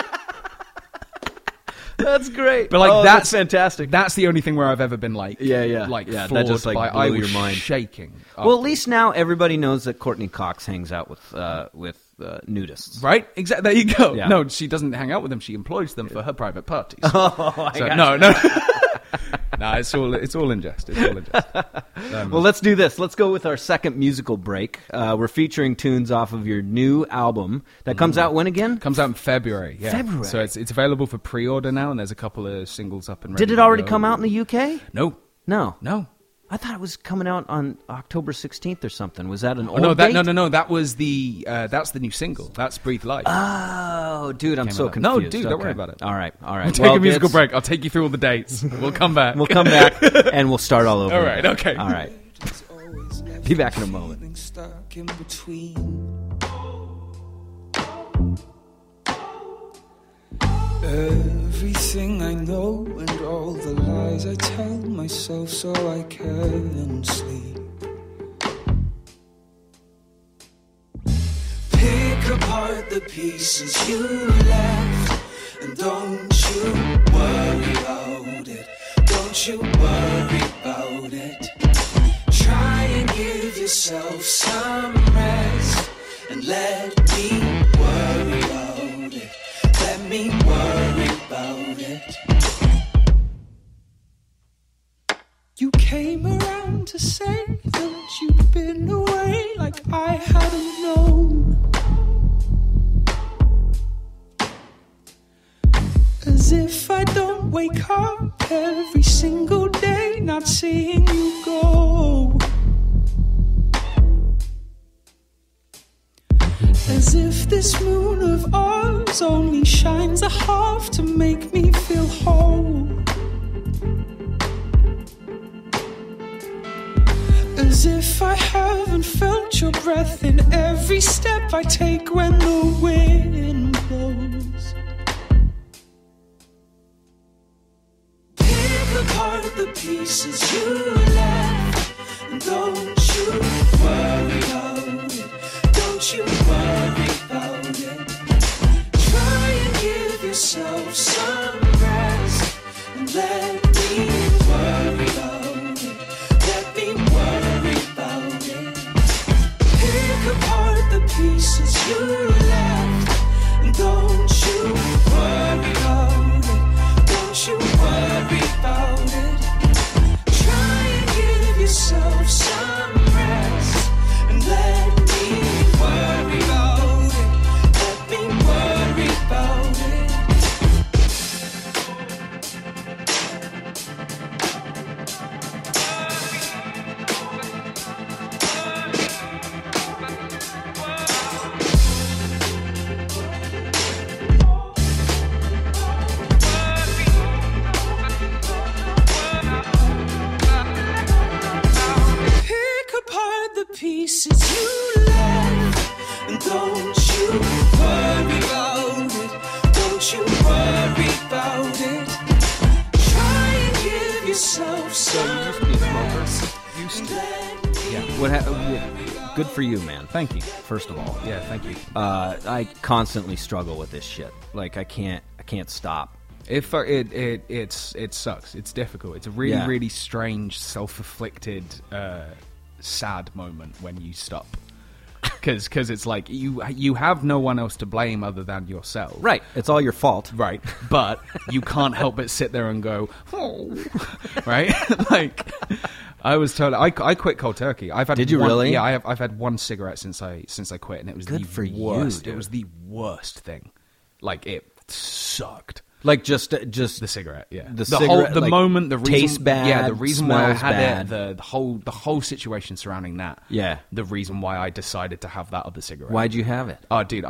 That's great. But like, that's fantastic. That's the only thing where I've ever been like, floored that just like by. blew I your was mind. shaking. Well, at least now everybody knows that Courtney Cox hangs out with nudists. Right? Exactly. There you go. Yeah. No, she doesn't hang out with them. She employs them for her private parties. Oh, No. No, it's all in jest. It's all in jest. Well, let's do this. Let's go with our second musical break. We're featuring tunes off of your new album that comes out when again? Comes out in February. Yeah. February. So it's available for pre-order now, and there's a couple of singles up and ready. Did it already come out in the UK? No. No. I thought it was coming out on October 16th or something. Was that an old date? No. That was that's the new single. That's Breathe Life. Oh, dude, I'm so confused. No, dude, don't worry about it. All right. We'll take a musical break. I'll take you through all the dates. We'll come back. And we'll start all over. All right, okay. All right. Be back in a moment. Stuck in between. Everything I know and all the lies I tell myself so I can sleep. Pick apart the pieces you left, and don't you worry about it. Don't you worry about it. Try and give yourself some rest, and let me worry about it. Let me worry about it. You came around to say that you'd been away like I hadn't known. As if I don't wake up every single day not seeing you go. As if this moon of ours only shines a half to make me feel whole. As if I haven't felt your breath in every step I take when the wind blows. Pick apart the pieces you left, and don't you worry about it. Don't you worry about it. Try and give yourself some rest, and let me worry about it. Let me worry about it. Pick apart the pieces you left, pieces you left. And don't you worry about it. Don't you worry about it. Try and give yourself some rest. Good for you, man. Thank you. First of all, Yeah, thank you. I constantly struggle with this shit. Like I can't stop. It sucks. It's difficult. It's a really, really strange, self-afflicted, sad moment when you stop. Because it's like you have no one else to blame other than yourself. Right. It's all your fault. Right. But you can't help but sit there and go, oh. Right? Like, I was told I quit cold turkey. Did you really? Yeah, I've had one cigarette since I quit, and it was Good the for you, worst. dude. It was the worst thing. Like, it sucked. Like just The cigarette, yeah. The cigarette, the like, moment, the reason, tastes bad, yeah, the reason why I smells had bad. it, the whole situation surrounding that, Yeah. the reason why I decided to have that other cigarette. Why'd you have it? Oh, dude,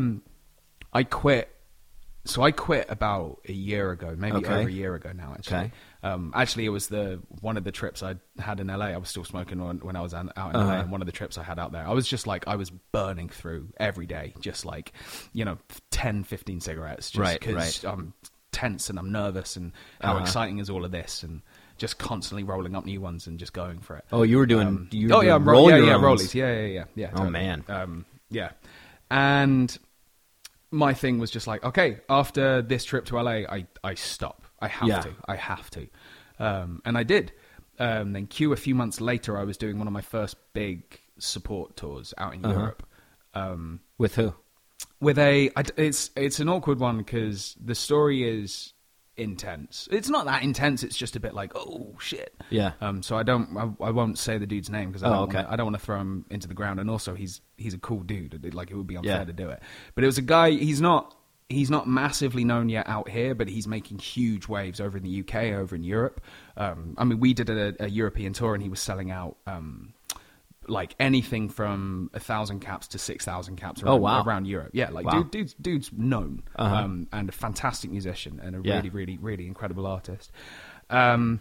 I quit. So I quit about a year ago, maybe Okay. over a year ago now. Actually, Okay. Actually, it was one of the trips I had in LA. I was still smoking when I was out in LA, and one of the trips I had out there, I was just like, I was burning through every day, just like 10, 15 cigarettes, just Right, because right. I'm tense and I'm nervous, and how exciting is all of this, and just constantly rolling up new ones and just going for it. Oh, you were doing. You were Oh yeah, doing roll-your-owns. rollies. Yeah. Oh, Totally. man. Yeah, and my thing was just like, okay, after this trip to LA, I stop. I have to, and I did. Then a few months later, I was doing one of my first big support tours out in Europe. With who? With it's an awkward one because the story is intense. It's not that intense. It's just a bit like, oh shit. Yeah. So I won't say the dude's name because I don't want to throw him into the ground. And also he's a cool dude. Like, it would be unfair to do it. But it was a guy. He's not massively known yet out here, but he's making huge waves over in the UK, over in Europe. I mean, we did a European tour and he was selling out. Like anything from 1,000 caps to 6,000 caps around Europe. Yeah, like dude's known, and a fantastic musician and a really, really, really incredible artist. And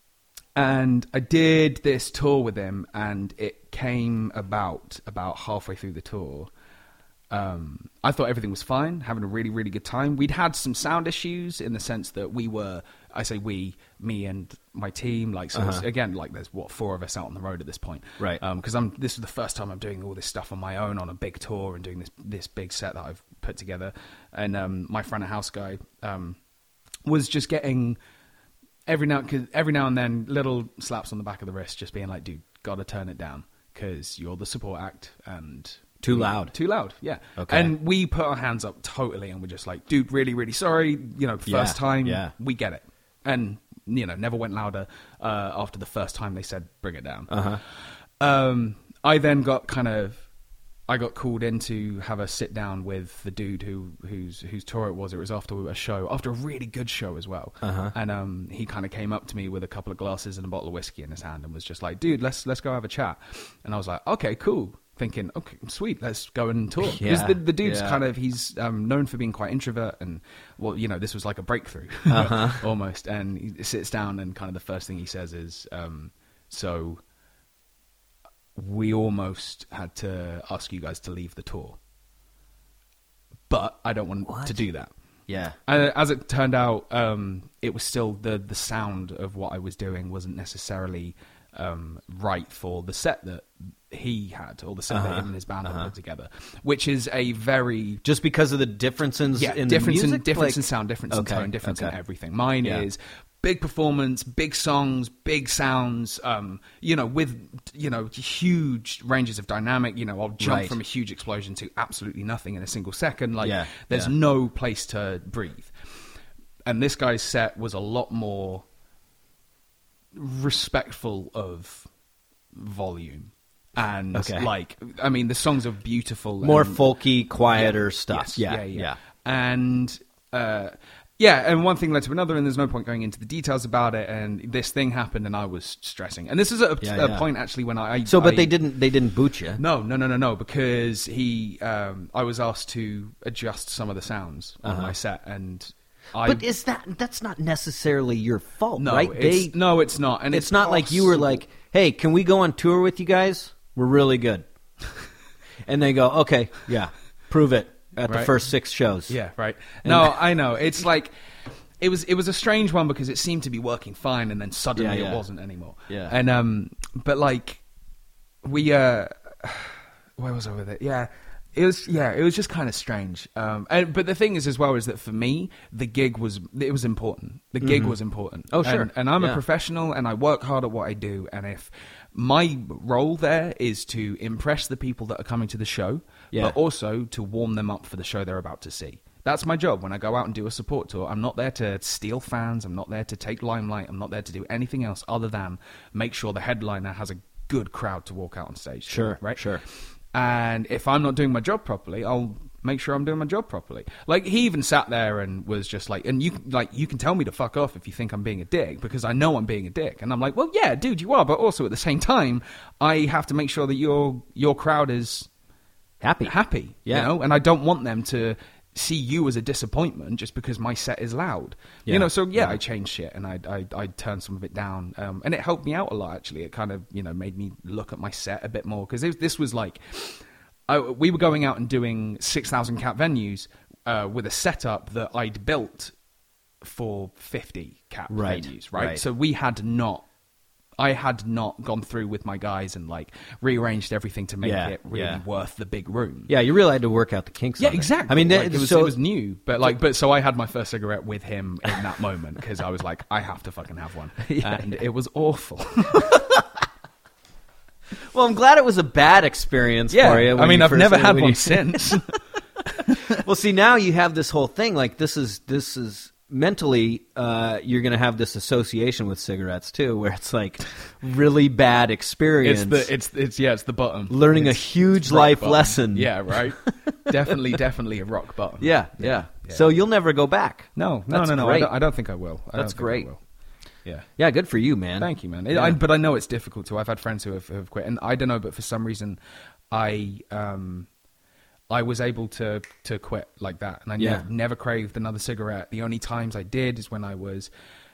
I did this tour with him, and it came about halfway through the tour. I thought everything was fine, having a really, really good time. We'd had some sound issues in the sense that me and my team, like, so again, like, there's 4 of us out on the road at this point, right? Because this is the first time I'm doing all this stuff on my own on a big tour and doing this big set that I've put together. And my front of house guy was just getting every now and then little slaps on the back of the wrist, just being like, dude, gotta turn it down because you're the support act and Too loud, yeah. Okay. And we put our hands up totally, and we're just like, dude, really, really sorry. First time, we get it. And never went louder after the first time they said bring it down. I then got called in to have a sit down with the dude whose tour it was. It was after a really good show as well. And he kind of came up to me with a couple of glasses and a bottle of whiskey in his hand and was just like, dude, let's go have a chat. And I was like, okay, cool. Thinking, okay, sweet, let's go and talk. Because the dude's he's known for being quite introvert, and this was like a breakthrough almost. And he sits down, and kind of the first thing he says is, so we almost had to ask you guys to leave the tour, but I don't want to do that. Yeah. As it turned out, it was still the sound of what I was doing wasn't necessarily right for the set that he had, or the set that him and his band had put together, which is a very... Just because of the differences in the music? Difference in sound, difference in tone, difference in everything. Mine is big performance, big songs, big sounds, with, huge ranges of dynamic. I'll jump from a huge explosion to absolutely nothing in a single second. There's no place to breathe. And this guy's set was a lot more respectful of volume. And the songs are beautiful. More folky, quieter stuff. Yes, yeah. And and one thing led to another, and there's no point going into the details about it. And this thing happened, and I was stressing. And this is a point actually when but they didn't boot you. No, because I was asked to adjust some of the sounds on my set, and but that's not necessarily your fault, right? No, it's not. And it's not like you were like, hey, can we go on tour with you guys? We're really good. And they go, okay, yeah, prove it at the first 6 shows. Yeah, right. No, I know. It's like it was a strange one because it seemed to be working fine, and then suddenly it wasn't anymore. Yeah. And but like we where was I with it? Yeah. It was just kind of strange. But the thing is as well is that for me, the gig was important. The gig was important. Oh, sure. And I'm a professional and I work hard at what I do. And if my role there is to impress the people that are coming to the show, but also to warm them up for the show they're about to see. That's my job when I go out and do a support tour. I'm not there to steal fans. I'm not there to take limelight. I'm not there to do anything else other than make sure the headliner has a good crowd to walk out on stage. Sure, right? Sure. And if I'm not doing my job properly, I'll make sure I'm doing my job properly. Like, he even sat there and was just like, and you can tell me to fuck off if you think I'm being a dick, because I know I'm being a dick. And I'm like, well, yeah, dude, you are, but also at the same time, I have to make sure that your crowd is happy. Yeah. You know? And I don't want them to see you as a disappointment just because my set is loud. Yeah. You know, so I changed shit and I turned some of it down. And it helped me out a lot, actually. It kind of, made me look at my set a bit more, because this was like, we were going out and doing 6,000 cap venues with a setup that I'd built for 50 cap venues, right? So I had not gone through with my guys and like rearranged everything to make it really worth the big room. Yeah, you really had to work out the kinks. Yeah, on it. exactly. I mean, it was new, but so I had my first cigarette with him in that moment, because I was like, I have to fucking have one, and it was awful. Well, I'm glad it was a bad experience for you. I mean, I've never had one since. Well, see, now you have this whole thing. Like, this is mentally, you're going to have this association with cigarettes too, where it's like really bad experience. It's the bottom. Learning a huge life lesson. Yeah, right. definitely a rock bottom. Yeah. So you'll never go back. No. I don't think I will. That's great. Yeah, good for you, man. Thank you, man. But I know it's difficult too. I've had friends who have quit, and I don't know, but for some reason, I was able to quit like that, and I never craved another cigarette. The only times I did is when I was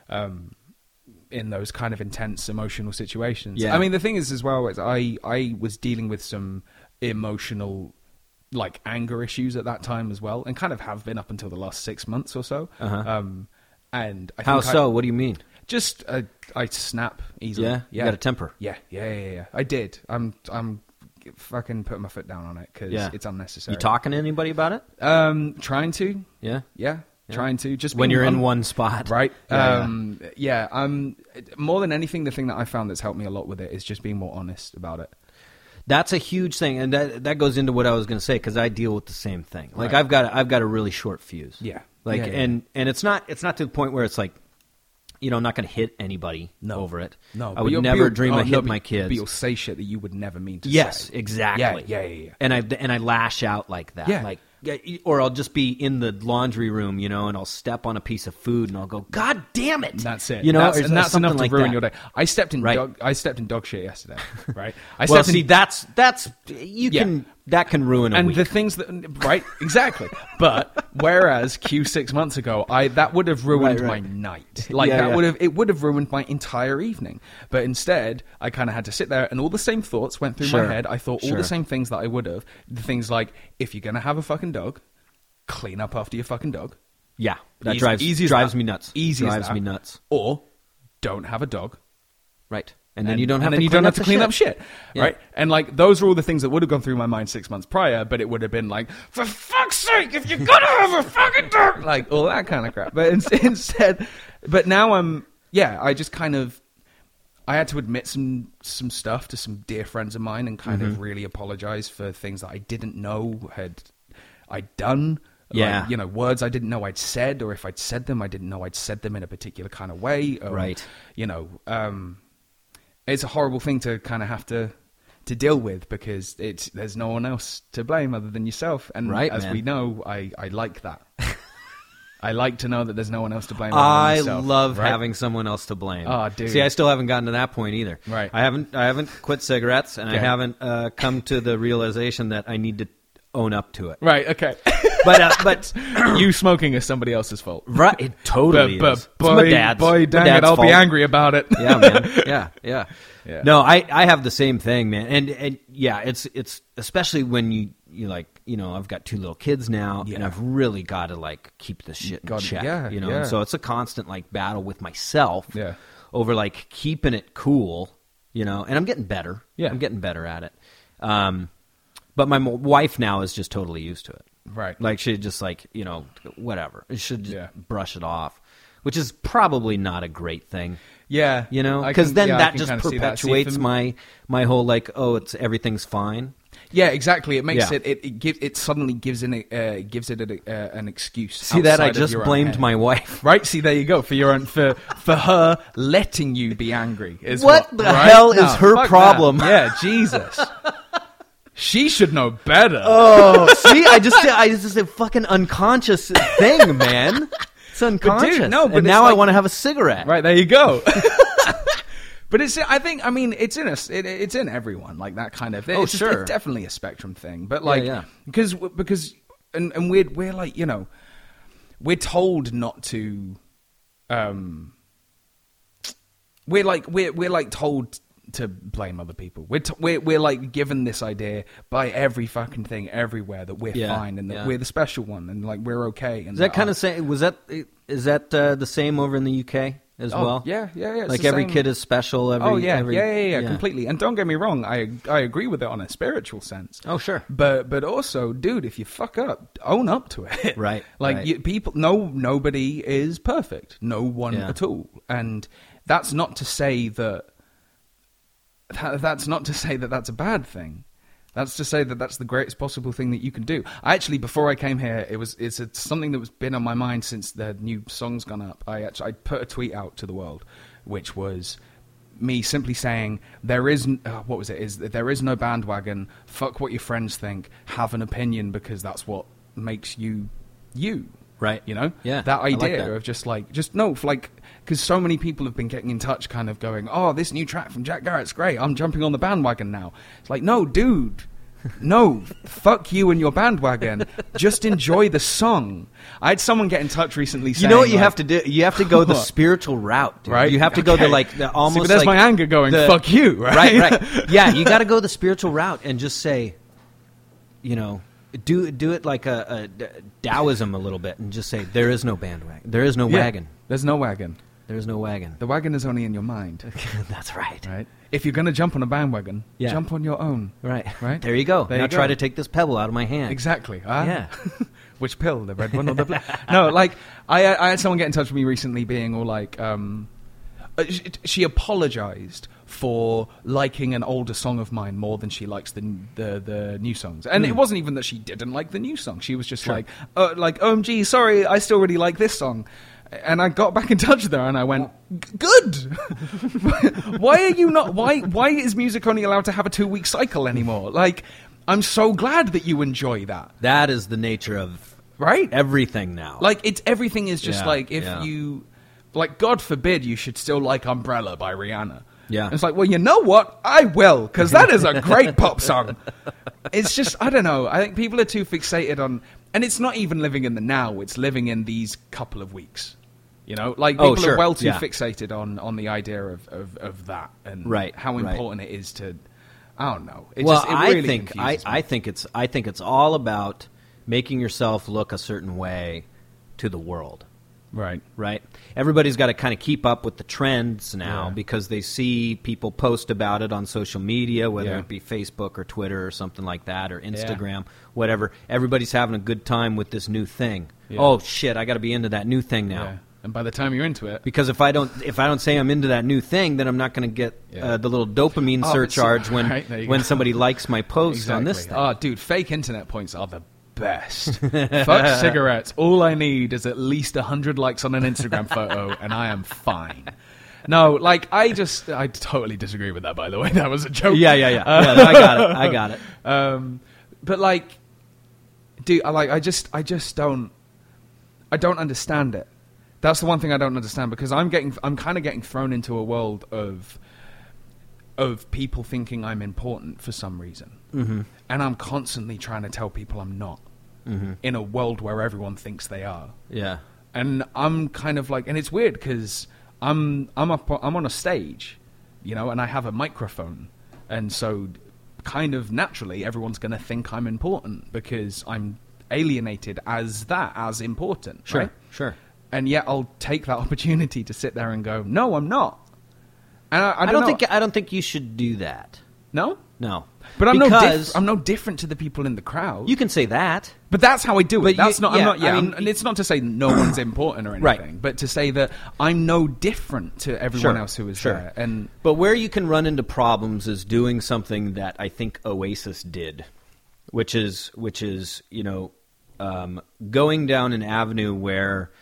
in those kind of intense emotional situations. Yeah. I mean, the thing is as well is I was dealing with some emotional, like, anger issues at that time as well, and kind of have been up until the last 6 months or so. And I How think so? What do you mean? Just I snap easily. Yeah, you got a temper. Yeah. I did. I'm fucking putting my foot down on it because it's unnecessary. You talking to anybody about it? Trying to. Yeah. Trying to. Just when you're in one spot, right? More than anything, the thing that I found that's helped me a lot with it is just being more honest about it. That's a huge thing, and that goes into what I was going to say, because I deal with the same thing. Like, I've got a really short fuse. Yeah. Like, and it's not to the point where it's like, I'm not going to hit anybody over it. No, I would never dream of hitting my kids. But you'll say shit that you would never mean to say. Yes, exactly. Yeah. And I lash out like that. Yeah. Like, or I'll just be in the laundry room, and I'll step on a piece of food, and I'll go, God damn it! That's it. That's enough to like ruin that. your day. I stepped in dog shit yesterday. Right. That can ruin a week. And the things that, right, exactly. But whereas Q 6 months ago, that would have ruined my night. Like, it would have ruined my entire evening. But instead, I kind of had to sit there, and all the same thoughts went through my head. I thought all the same things that I would have. The things like, if you're going to have a fucking dog, clean up after your fucking dog. Yeah, that drives me nuts. Drives me nuts. Or don't have a dog. Right. And then you don't have to clean up shit, right? And like, those are all the things that would have gone through my mind 6 months prior, but it would have been like, for fuck's sake, if you're gonna have a fucking dog, like all that kind of crap. But instead, but now I just kind of, I had to admit some stuff to some dear friends of mine and kind of really apologize for things that I didn't know I'd done. Yeah. Like, words I didn't know I'd said, or if I'd said them, I didn't know I'd said them in a particular kind of way. Or, right. It's a horrible thing to kind of have to deal with, because there's no one else to blame other than yourself. And we know, I like that. I like to know that there's no one else to blame other than myself. I love having someone else to blame. Oh, dude. See, I still haven't gotten to that point either. Right. I haven't quit cigarettes, and I haven't come to the realization that I need to own up to it. Right, okay. but you smoking is somebody else's fault. right, it totally But is. It's my dad's. boy, My dang dad's it, I'll fault. be angry about it. Yeah, man. Yeah. Yeah. No, I have the same thing, man. And yeah, it's especially when you like, I've got 2 little kids now, and I've really got to like keep this shit in check. yeah. And so it's a constant like battle with myself Yeah. over like keeping it cool, and I'm getting better. Yeah. I'm getting better at it. But my wife now is just totally used to it. Right. Like she just like, whatever. She should just Yeah. brush it off, which is probably not a great thing. Yeah. Because then I that can just kinda see that. See, perpetuates for my whole like, everything's fine. Yeah, exactly. It makes Yeah. it suddenly gives it an excuse. See that? I outside of just your own blamed head. my wife. Right, see, there you go. For your own, for her letting you be angry. Is What the right? hell is her fuck problem? that. Yeah, Jesus. She should know better. Oh, see, I just a fucking unconscious thing, man. It's unconscious. But and it's now I like- want to have a cigarette. Right, there you go. But it's it's in everyone, like that kind of thing. Oh, It's just- sure. it's definitely a spectrum thing. But like, Yeah. because and we're like, we're told not to, we're like told to blame other people. We're like given this idea by every fucking thing everywhere that we're Yeah, fine and that yeah. we're the special one and like we're okay. And Is that kind of saying? Is that the same over in the UK as well? Yeah. It's Like the every same. kid is special. Yeah, every, completely. And don't get me wrong, I agree with it on a spiritual sense. Oh, sure. But also, dude, if you fuck up, own up to it. Right, Like right. nobody is perfect. No one Yeah. at all. And that's not to say that. That's not to say that that's a bad thing. That's to say that that's the greatest possible thing that you can do. I actually, before I came here, it's something that was been on my mind since the new song's gone up. I put a tweet out to the world, which was me simply saying there is there is no bandwagon. Fuck what your friends think. Have an opinion because that's what makes you. Right. Yeah, That I like idea that. of just because so many people have been getting in touch kind of going, oh, this new track from Jack Garrett's great, I'm jumping on the bandwagon now. It's like, no, dude, no, fuck you and your bandwagon, just enjoy the song. I had someone get in touch recently saying, You know what you like, have to do? You have to go the spiritual route, dude. Right? You have to go Okay. the almost. See, but there's like my anger going, fuck you, right? Right. Yeah, you got to go the spiritual route and just say, do it like a Taoism a little bit, and just say there is no bandwagon, there is no Yeah, wagon, there's no wagon. there's no wagon. The wagon is only in your mind, That's right. right? If you're going to jump on a bandwagon, Yeah. jump on your own. Right. Right? There you go. There now you go. try to take this pebble out of my hand. Exactly. Yeah. Which pill, the red one or the black? No, like I had someone get in touch with me recently, being all like, she apologized for liking an older song of mine more than she likes the new songs, and it wasn't even that she didn't like the new song. She was just like OMG, sorry, I still really like this song. And I got back in touch with her, and I went, "Good. Why are you not? Why is music only allowed to have a 2-week cycle anymore? Like, I'm so glad that you enjoy that, That is the nature of right? everything now. Like, everything is just Yeah, like if yeah. you, like, God forbid, you should still like Umbrella by Rihanna. Yeah. And it's like, well, you know what? I will, because that is a great pop song. It's just, I don't know. I think people are too fixated on, and it's not even living in the now. It's living in these couple of weeks. Like people sure. are well too Yeah. fixated on the idea of that and Right, how right. important it is to. I don't know. It well, just, it really I think confuses me. I think it's all about making yourself look a certain way to the world. Right. Right? Everybody's got to kind of keep up with the trends now Yeah. because they see people post about it on social media, whether Yeah. it be Facebook or Twitter or something like that, or Instagram, whatever. Everybody's having a good time with this new thing. Yeah. Oh shit, I got to be into that new thing now. Yeah. And by the time you're into it, Because if I don't say I'm into that new thing, then I'm not going to get Yeah. the little dopamine Oh, surcharge right, there you when go. somebody likes my post on this thing. Oh, dude, fake internet points are the best. Fuck cigarettes. All I need is at least 100 likes on an Instagram photo, and I am fine. No, like, I totally disagree with that, by the way. That was a joke. Yeah. I got it. But, like, dude, I just don't understand it. That's the one thing I don't understand, because I'm kind of getting thrown into a world of people thinking I'm important for some reason. Mm-hmm. And I'm constantly trying to tell people I'm not. in a world where everyone thinks they are. Yeah. And I'm kind of like, and it's weird because I'm on a stage, you know, and I have a microphone, and so kind of naturally everyone's going to think I'm important because I'm alienated as important. Sure. Right? Sure. And yet I'll take that opportunity to sit there and go, no, I'm not. And I don't think you should do that. No. But I'm because I'm no different to the people in the crowd. you can say that. But that's how I do it. But That's not. I'm not. Yeah. I mean, and it's not to say no one's important or anything, Right. but to say that I'm no different to everyone Sure, else who is sure. there. And But where you can run into problems is doing something that I think Oasis did, which is going down an avenue where,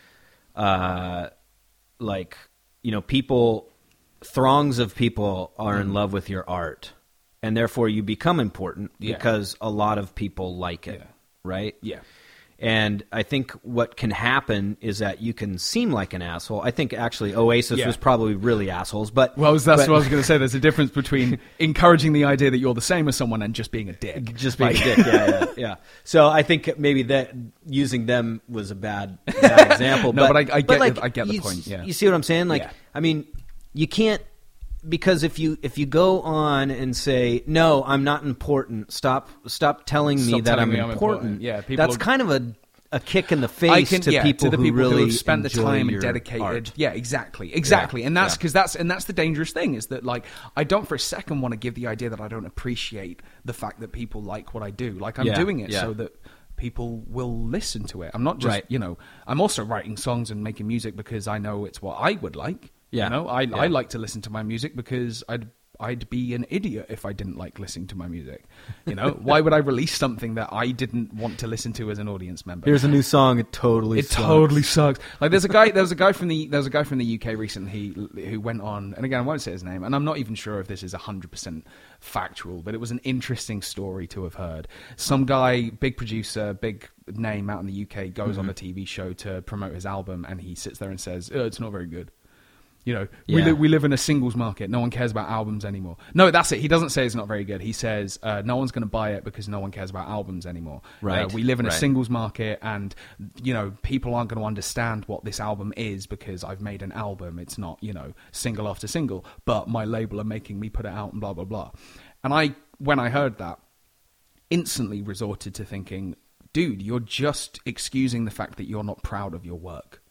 throngs of people are in love with your art, and therefore you become important because a lot of people like it, right? Yeah. And I think what can happen is that you can seem like an asshole. I think actually Oasis was probably really assholes, but that's what I was going to say. There's a difference between encouraging the idea that you're the same as someone and just being a dick. Just being a dick, yeah. So I think maybe that using them was a bad example. No, but I get the point. Yeah. You see what I'm saying? Like, Yeah. I mean, you can't, because if you go on and say, no, I'm not important, stop telling me that I'm important. Yeah, that's kind of a kick in the face to people who really have spent the time and dedicated. Art. Yeah, exactly. And that's because that's the dangerous thing is that, like, I don't for a second want to give the idea that I don't appreciate the fact that people like what I do. Like, I'm doing it so that people will listen to it. I'm not just, I'm also writing songs and making music because I know it's what I would like. Yeah. You know, I like to listen to my music because I'd be an idiot if I didn't like listening to my music. You know, why would I release something that I didn't want to listen to as an audience member? Here's a new song. It totally sucks. Like there was a guy from the UK recently who went on, and again I won't say his name, and I'm not even sure if this is 100% factual, but it was an interesting story to have heard. Some guy, big producer, big name out in the UK, goes on a TV show to promote his album, and he sits there and says, it's not very good. You know, we live in a singles market. No one cares about albums anymore. No, that's it. He doesn't say it's not very good. He says no one's going to buy it because no one cares about albums anymore. Right. We live in a singles market, and people aren't going to understand what this album is because I've made an album. It's not single after single, but my label are making me put it out and blah blah blah. And when I heard that, instantly resorted to thinking, dude, you're just excusing the fact that you're not proud of your work.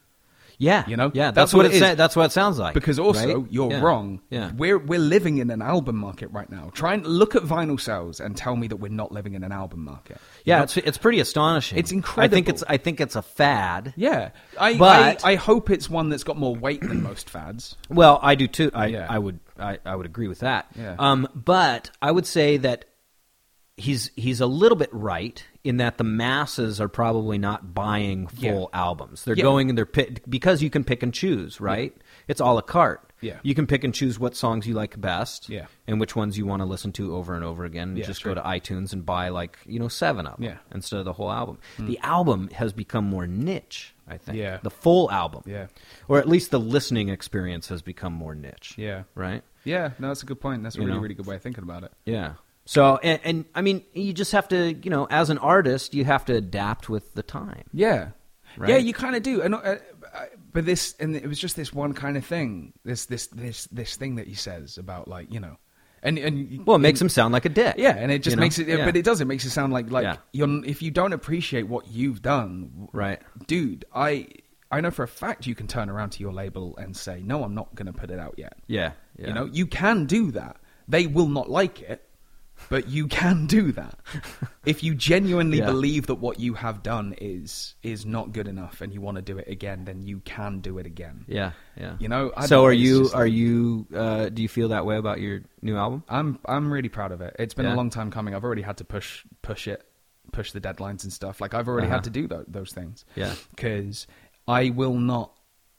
Yeah, that's what it is. That's what it sounds like. Because also, you're wrong. Yeah. We're living in an album market right now. Try and look at vinyl sales and tell me that we're not living in an album market. Yeah, it's pretty astonishing. It's incredible. I think it's a fad. Yeah, I hope it's one that's got more weight than most fads. Well, I do too. I would agree with that. Yeah. But I would say that he's a little bit right in that the masses are probably not buying full albums. They're going and because you can pick and choose, right? Yeah. It's a la carte. Yeah. You can pick and choose what songs you like best, yeah, and which ones you want to listen to over and over again. Yeah, just go to iTunes and buy 7 of them instead of the whole album. The album has become more niche, I think. Yeah. The full album. Yeah. Or at least the listening experience has become more niche. Yeah. Right? Yeah, no, that's a good point. That's a really, really good way of thinking about it. Yeah. So, and I mean, you just have to, as an artist, you have to adapt with the time. Yeah. Right? Yeah, you kind of do. And, but it was just this one kind of thing, this thing that he says about and it makes him sound like a dick. Yeah, and it just makes it, yeah. but it makes it sound like if you don't appreciate what you've done, right, dude, I know for a fact you can turn around to your label and say, no, I'm not going to put it out yet. Yeah. You can do that. They will not like it, but you can do that. If you genuinely believe that what you have done is not good enough and you want to do it again, then you can do it again. Yeah. So do you feel that way about your new album? I'm really proud of it. It's been a long time coming. I've already had to push the deadlines and stuff. Like I've already had to do those things. Yeah. Because it will not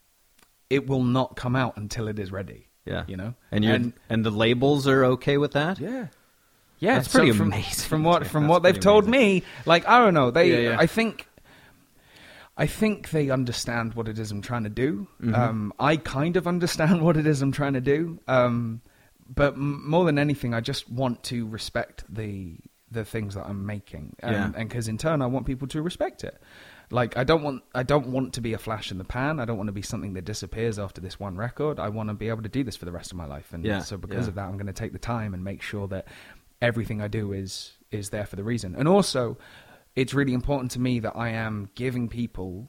come out until it is ready. Yeah. And the labels are okay with that? Yeah. Yeah, that's pretty amazing. From what they've told me, I don't know. I think they understand what it is I'm trying to do. Mm-hmm. I kind of understand what it is I'm trying to do. But more than anything, I just want to respect the the things that I'm making, and because in turn I want people to respect it. Like I don't want to be a flash in the pan. I don't want to be something that disappears after this one record. I want to be able to do this for the rest of my life, and so because of that, I'm going to take the time and make sure that everything I do is there for the reason. And also, it's really important to me that I am giving people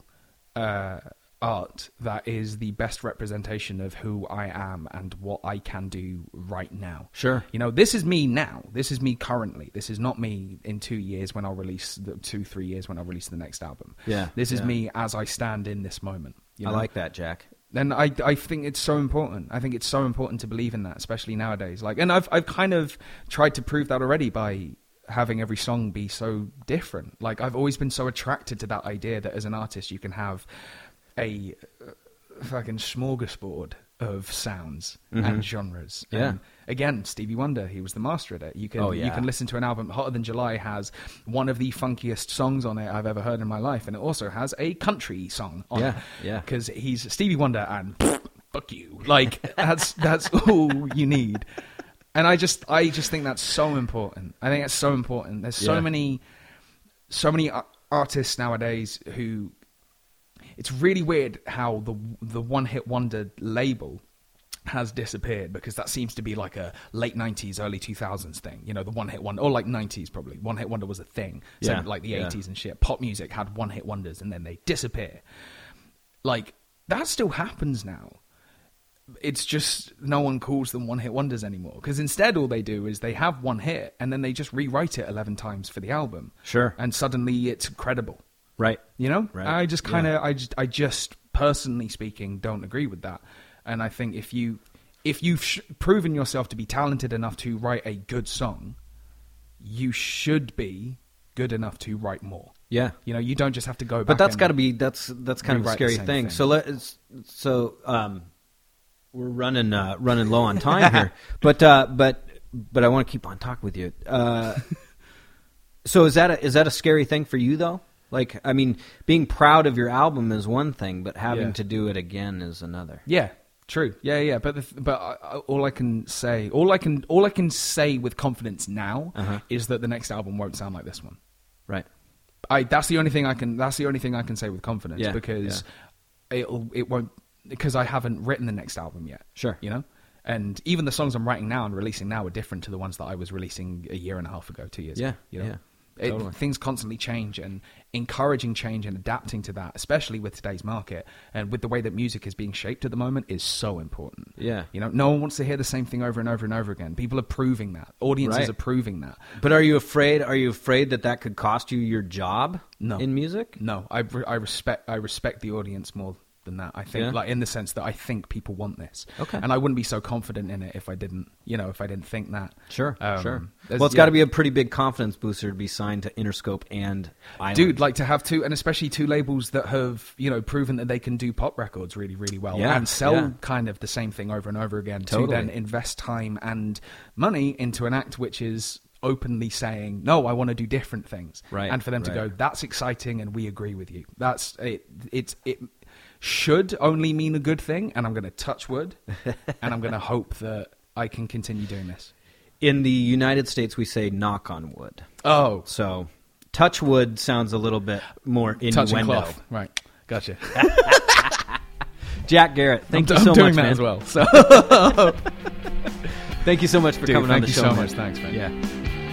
art that is the best representation of who I am and what I can do right now. Sure. You know, this is me now. This is me currently. This is not me in 2 years when I'll release 2-3 years when I'll release the next album. Yeah. This is me as I stand in this moment. You know? I like that, Jack. And I think it's so important. I think it's so important to believe in that, especially nowadays. Like, and I've kind of tried to prove that already by having every song be so different. Like, I've always been so attracted to that idea that as an artist you can have a fucking smorgasbord of sounds and genres. Yeah. And again, Stevie Wonder, he was the master at it. You can you can listen to an album. Hotter Than July has one of the funkiest songs on it I've ever heard in my life, and it also has a country song on it. Yeah. Because he's Stevie Wonder and fuck you. Like that's all you need. And I just think that's so important. I think it's so important. There's so many artists nowadays who. It's really weird how the one-hit wonder label has disappeared, because that seems to be like a late 90s, early 2000s thing. You know, the one-hit wonder, or like 90s probably. One-hit wonder was a thing. So like the 80s and shit. Pop music had one-hit wonders and then they disappear. Like, that still happens now. It's just no one calls them one-hit wonders anymore. Because instead all they do is they have one hit and then they just rewrite it 11 times for the album. Sure. And suddenly it's credible. Right. You know? Right. I just kind of, I just personally speaking don't agree with that. And I think if you've proven yourself to be talented enough to write a good song, you should be good enough to write more. Yeah. You know, you don't just have to go back. But that's got to be, that's kind of a scary thing. So we're running low on time here. But I want to keep on talking with you. So is that a scary thing for you though? Like, I mean, being proud of your album is one thing, but having to do it again is another. Yeah, true. Yeah. But all I can say with confidence now is that the next album won't sound like this one. Right. That's the only thing I can say with confidence, because it won't, because I haven't written the next album yet. Sure. You know. And even the songs I'm writing now and releasing now are different to the ones that I was releasing a year and a half ago, 2 years ago. You know? Yeah. Totally. Things constantly change, and encouraging change and adapting to that, especially with today's market and with the way that music is being shaped at the moment, is so important. Yeah. You know, no one wants to hear the same thing over and over and over again. People are proving that. Audiences are proving that. But are you afraid that could cost you your job in music? No. I respect the audience more than that. I think, like, in the sense that I think people want this. Okay. And I wouldn't be so confident in it if I didn't think that. Sure. Well, it's got to be a pretty big confidence booster to be signed to Interscope and Island. Dude, like, to have two, and especially two labels that have, you know, proven that they can do pop records really, really well and sell kind of the same thing over and over again, to then invest time and money into an act which is openly saying, no, I want to do different things. Right. And for them to go, that's exciting and we agree with you. That's it. It should only mean a good thing, and I'm going to touch wood, and I'm going to hope that I can continue doing this. In the United States, we say knock on wood. Oh. So touch wood sounds a little bit more innuendo. Touching cloth. Right. Gotcha. Jack Garrett, thank you so much, I'm doing that man. as well. So. Thank you so much for coming on the show. Thank you so much. Thanks, man. Yeah.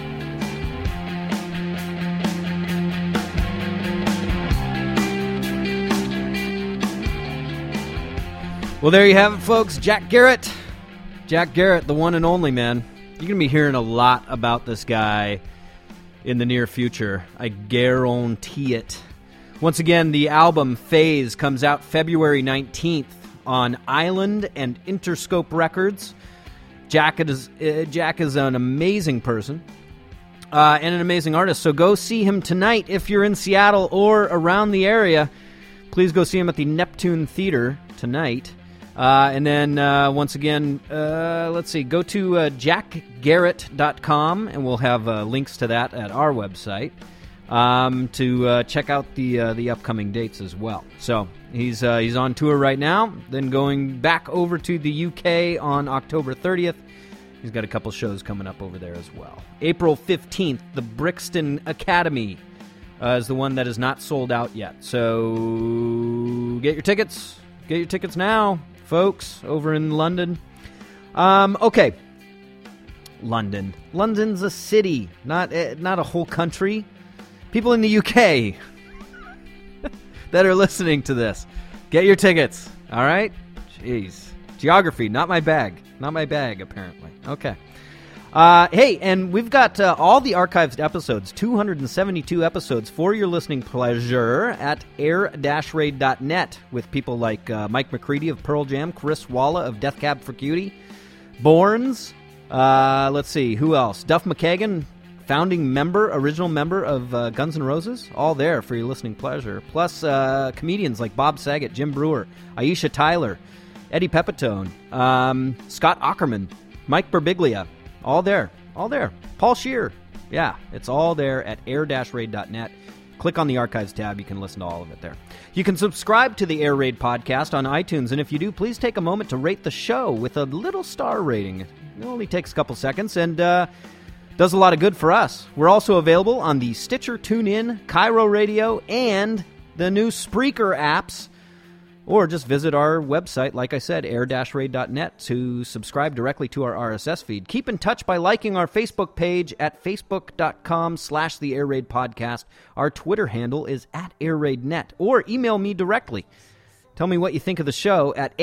Well, there you have it, folks. Jack Garrett. Jack Garrett, the one and only, man. You're going to be hearing a lot about this guy in the near future. I guarantee it. Once again, the album Phase comes out February 19th on Island and Interscope Records. Jack is an amazing person and an amazing artist. So go see him tonight if you're in Seattle or around the area. Please go see him at the Neptune Theater tonight. And then, once again, let's see, go to jackgarrett.com, and we'll have links to that at our website to check out the upcoming dates as well. So he's on tour right now, then going back over to the UK on October 30th, He's got a couple shows coming up over there as well. April 15th, the Brixton Academy is the one that is not sold out yet. So get your tickets. Get your tickets now, folks, over in London. Okay. London. London's a city, not a whole country. People in the UK that are listening to this, get your tickets, all right? Jeez. Geography, not my bag. Not my bag, apparently. Okay. Hey, and we've got all the archived episodes, 272 episodes for your listening pleasure at air-raid.net with people like Mike McCready of Pearl Jam, Chris Walla of Death Cab for Cutie, Borns, let's see, who else? Duff McKagan, original member of Guns N' Roses, all there for your listening pleasure. Plus comedians like Bob Saget, Jim Brewer, Aisha Tyler, Eddie Pepitone, Scott Aukerman, Mike Birbiglia, all there. Paul Scheer, yeah, it's all there at air-raid.net. Click on the archives tab. You can listen to all of it there. You can subscribe to the Air Raid podcast on iTunes, and if you do, please take a moment to rate the show with a little star rating. It only takes a couple seconds and does a lot of good for us. We're also available on the Stitcher, TuneIn, Cairo Radio, and the new Spreaker apps. Or just visit our website, like I said, air-raid.net, to subscribe directly to our RSS feed. Keep in touch by liking our Facebook page at facebook.com/the Air Raid Podcast. Our Twitter handle is @AirRaidNet. Or email me directly. Tell me what you think of the show at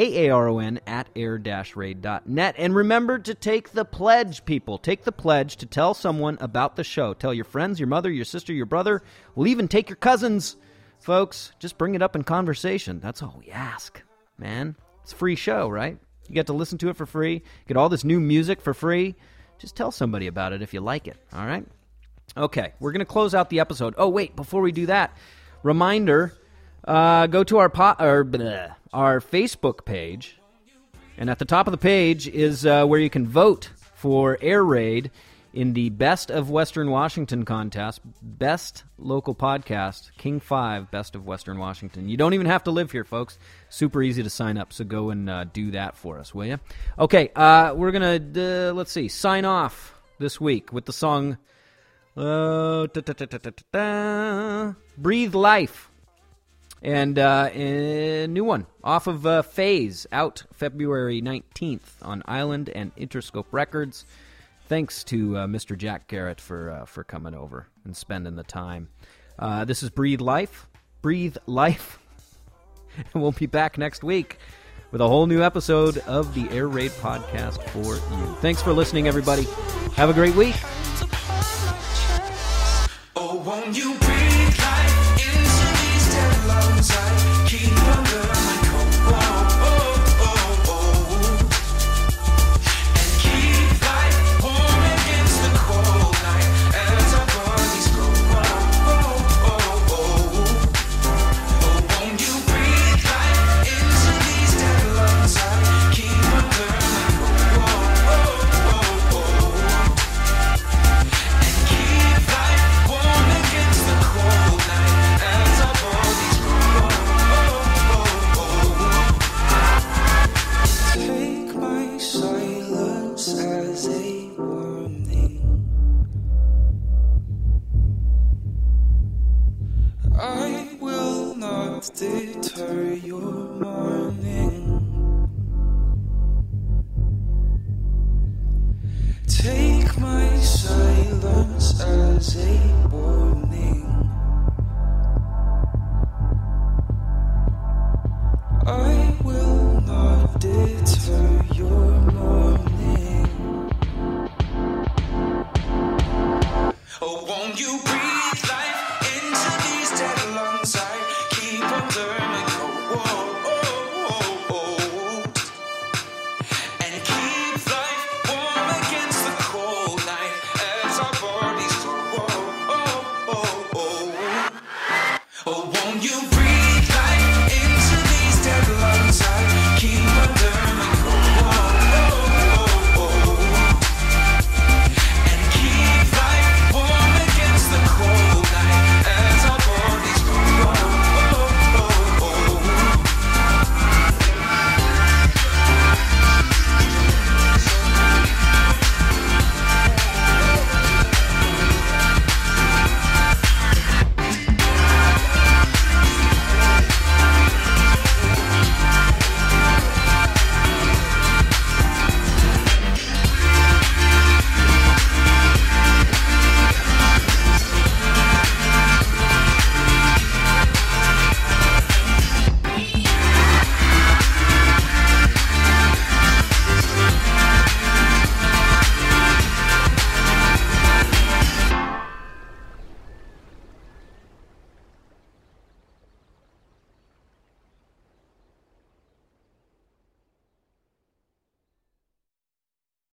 aaron@air-raid.net. And remember to take the pledge, people. Take the pledge to tell someone about the show. Tell your friends, your mother, your sister, your brother. We'll even take your cousins. Folks, just bring it up in conversation. That's all we ask, man. It's a free show, right? You get to listen to it for free. Get all this new music for free. Just tell somebody about it if you like it, all right? Okay, we're going to close out the episode. Oh, wait, before we do that, reminder, go to our Facebook page, and at the top of the page is where you can vote for Air Raid in the Best of Western Washington contest, Best Local Podcast, King 5, Best of Western Washington. You don't even have to live here, folks. Super easy to sign up, so go and do that for us, will you? Okay, we're going to, let's see, sign off this week with the song Breathe Life. And a new one off of Phase, out February 19th on Island and Interscope Records. Thanks to Mr. Jack Garrett for coming over and spending the time. This is Breathe Life. Breathe Life. And we'll be back next week with a whole new episode of the Air Raid Podcast for you. Thanks for listening, everybody. Have a great week. Oh, won't you breathe life into these dead lungs? I keep under my cold. Deter your morning. Take my silence as a